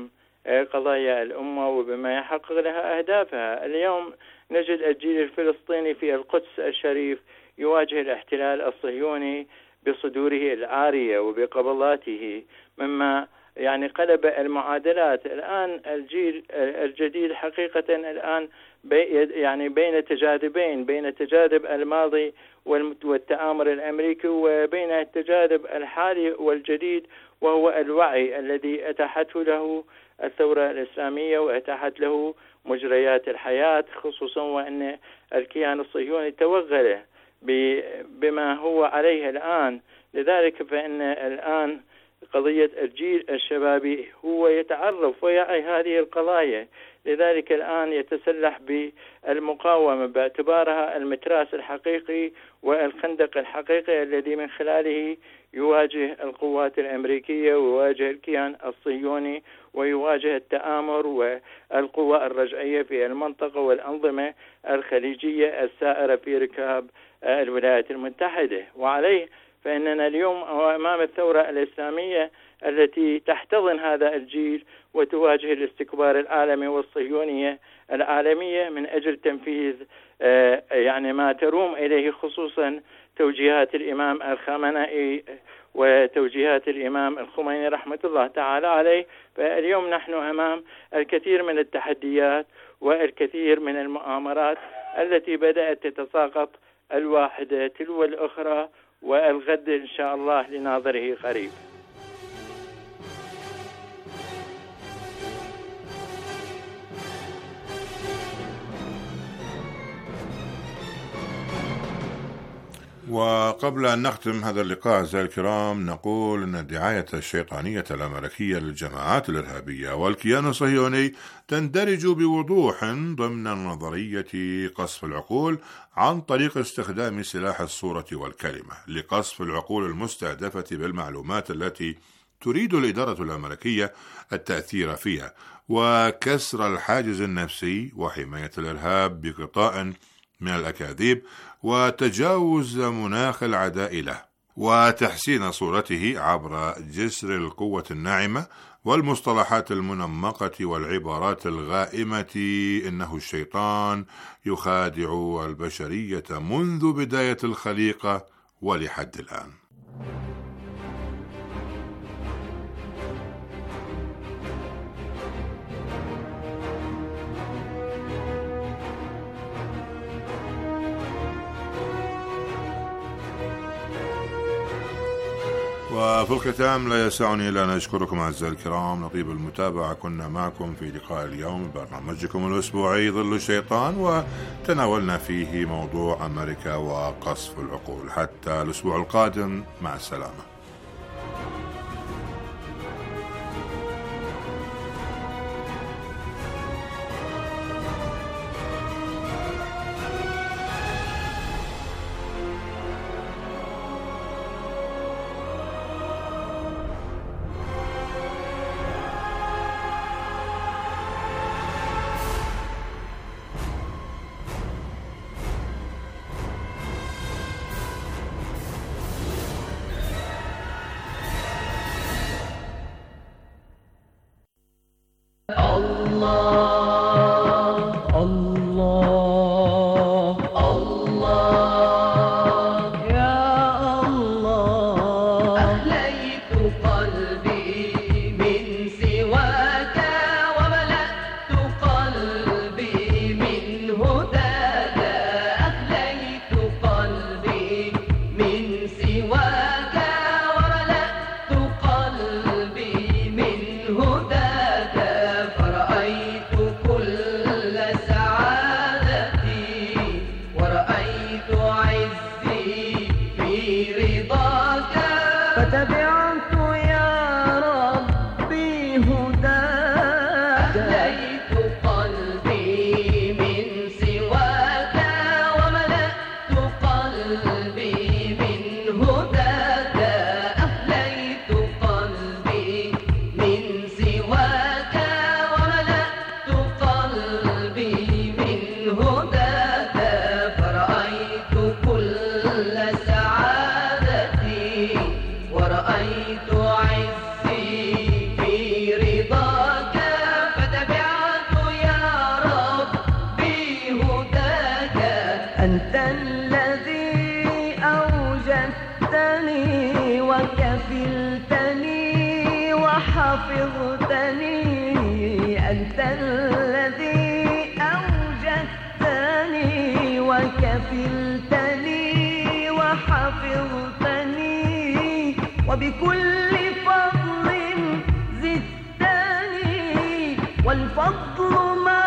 قضايا الأمة وبما يحقق لها أهدافها. اليوم نجد الجيل الفلسطيني في القدس الشريف يواجه الاحتلال الصهيوني بصدوره العارية وبقبلاته، مما يعني قلب المعادلات. الآن الجيل الجديد حقيقة الآن بي يعني بين تجاذبين، بين تجاذب الماضي والتآمر الأمريكي وبين التجاذب الحالي والجديد، وهو الوعي الذي أتاحته له الثورة الإسلامية وأتاحت له مجريات الحياة، خصوصا وأن الكيان الصهيوني توغل بما هو عليه الآن. لذلك فإن الآن قضية الجيل الشبابي هو يتعرف ويعي هذه القضايا، لذلك الآن يتسلح بالمقاومة باعتبارها المتراس الحقيقي والخندق الحقيقي الذي من خلاله يواجه القوات الأمريكية ويواجه الكيان الصهيوني ويواجه التآمر والقوى الرجعية في المنطقة والأنظمة الخليجية السائرة في ركاب الولايات المتحدة. وعليه فإننا اليوم أمام الثورة الإسلامية التي تحتضن هذا الجيل وتواجه الاستكبار العالمي والصهيونية العالمية من أجل تنفيذ يعني ما تروم إليه، خصوصا توجيهات الإمام الخامنئي وتوجيهات الإمام الخميني رحمة الله تعالى عليه. فاليوم نحن أمام الكثير من التحديات والكثير من المؤامرات التي بدأت تتساقط الواحدة تلو الأخرى، والغد إن شاء الله لناظره قريب. وقبل أن نختم هذا اللقاء أعزائي الكرام، نقول أن الدعاية الشيطانية الأمريكية للجماعات الإرهابية والكيان الصهيوني تندرج بوضوح ضمن نظرية قصف العقول عن طريق استخدام سلاح الصورة والكلمة لقصف العقول المستهدفة بالمعلومات التي تريد الإدارة الأمريكية التأثير فيها، وكسر الحاجز النفسي وحماية الإرهاب بقطاع من الأكاذيب، وتجاوز مناخ العداء له، وتحسين صورته عبر جسر القوة الناعمة والمصطلحات المنمقة والعبارات الغائمة. إنه الشيطان يخادع البشرية منذ بداية الخليقة ولحد الآن. وفي الختام لا يسعني إلا أن أشكركم أعزائي الكرام لطيب المتابعة. كنا معكم في لقاء اليوم برنامجكم الأسبوعي ظل الشيطان، وتناولنا فيه موضوع أمريكا وقصف العقول. حتى الأسبوع القادم، مع السلامة. أنت الذي أوجدتني وكفلتني وحفظتني، أنت الذي أوجدتني وكفلتني وحفظتني، وبكل فضل زدتني والفضل ما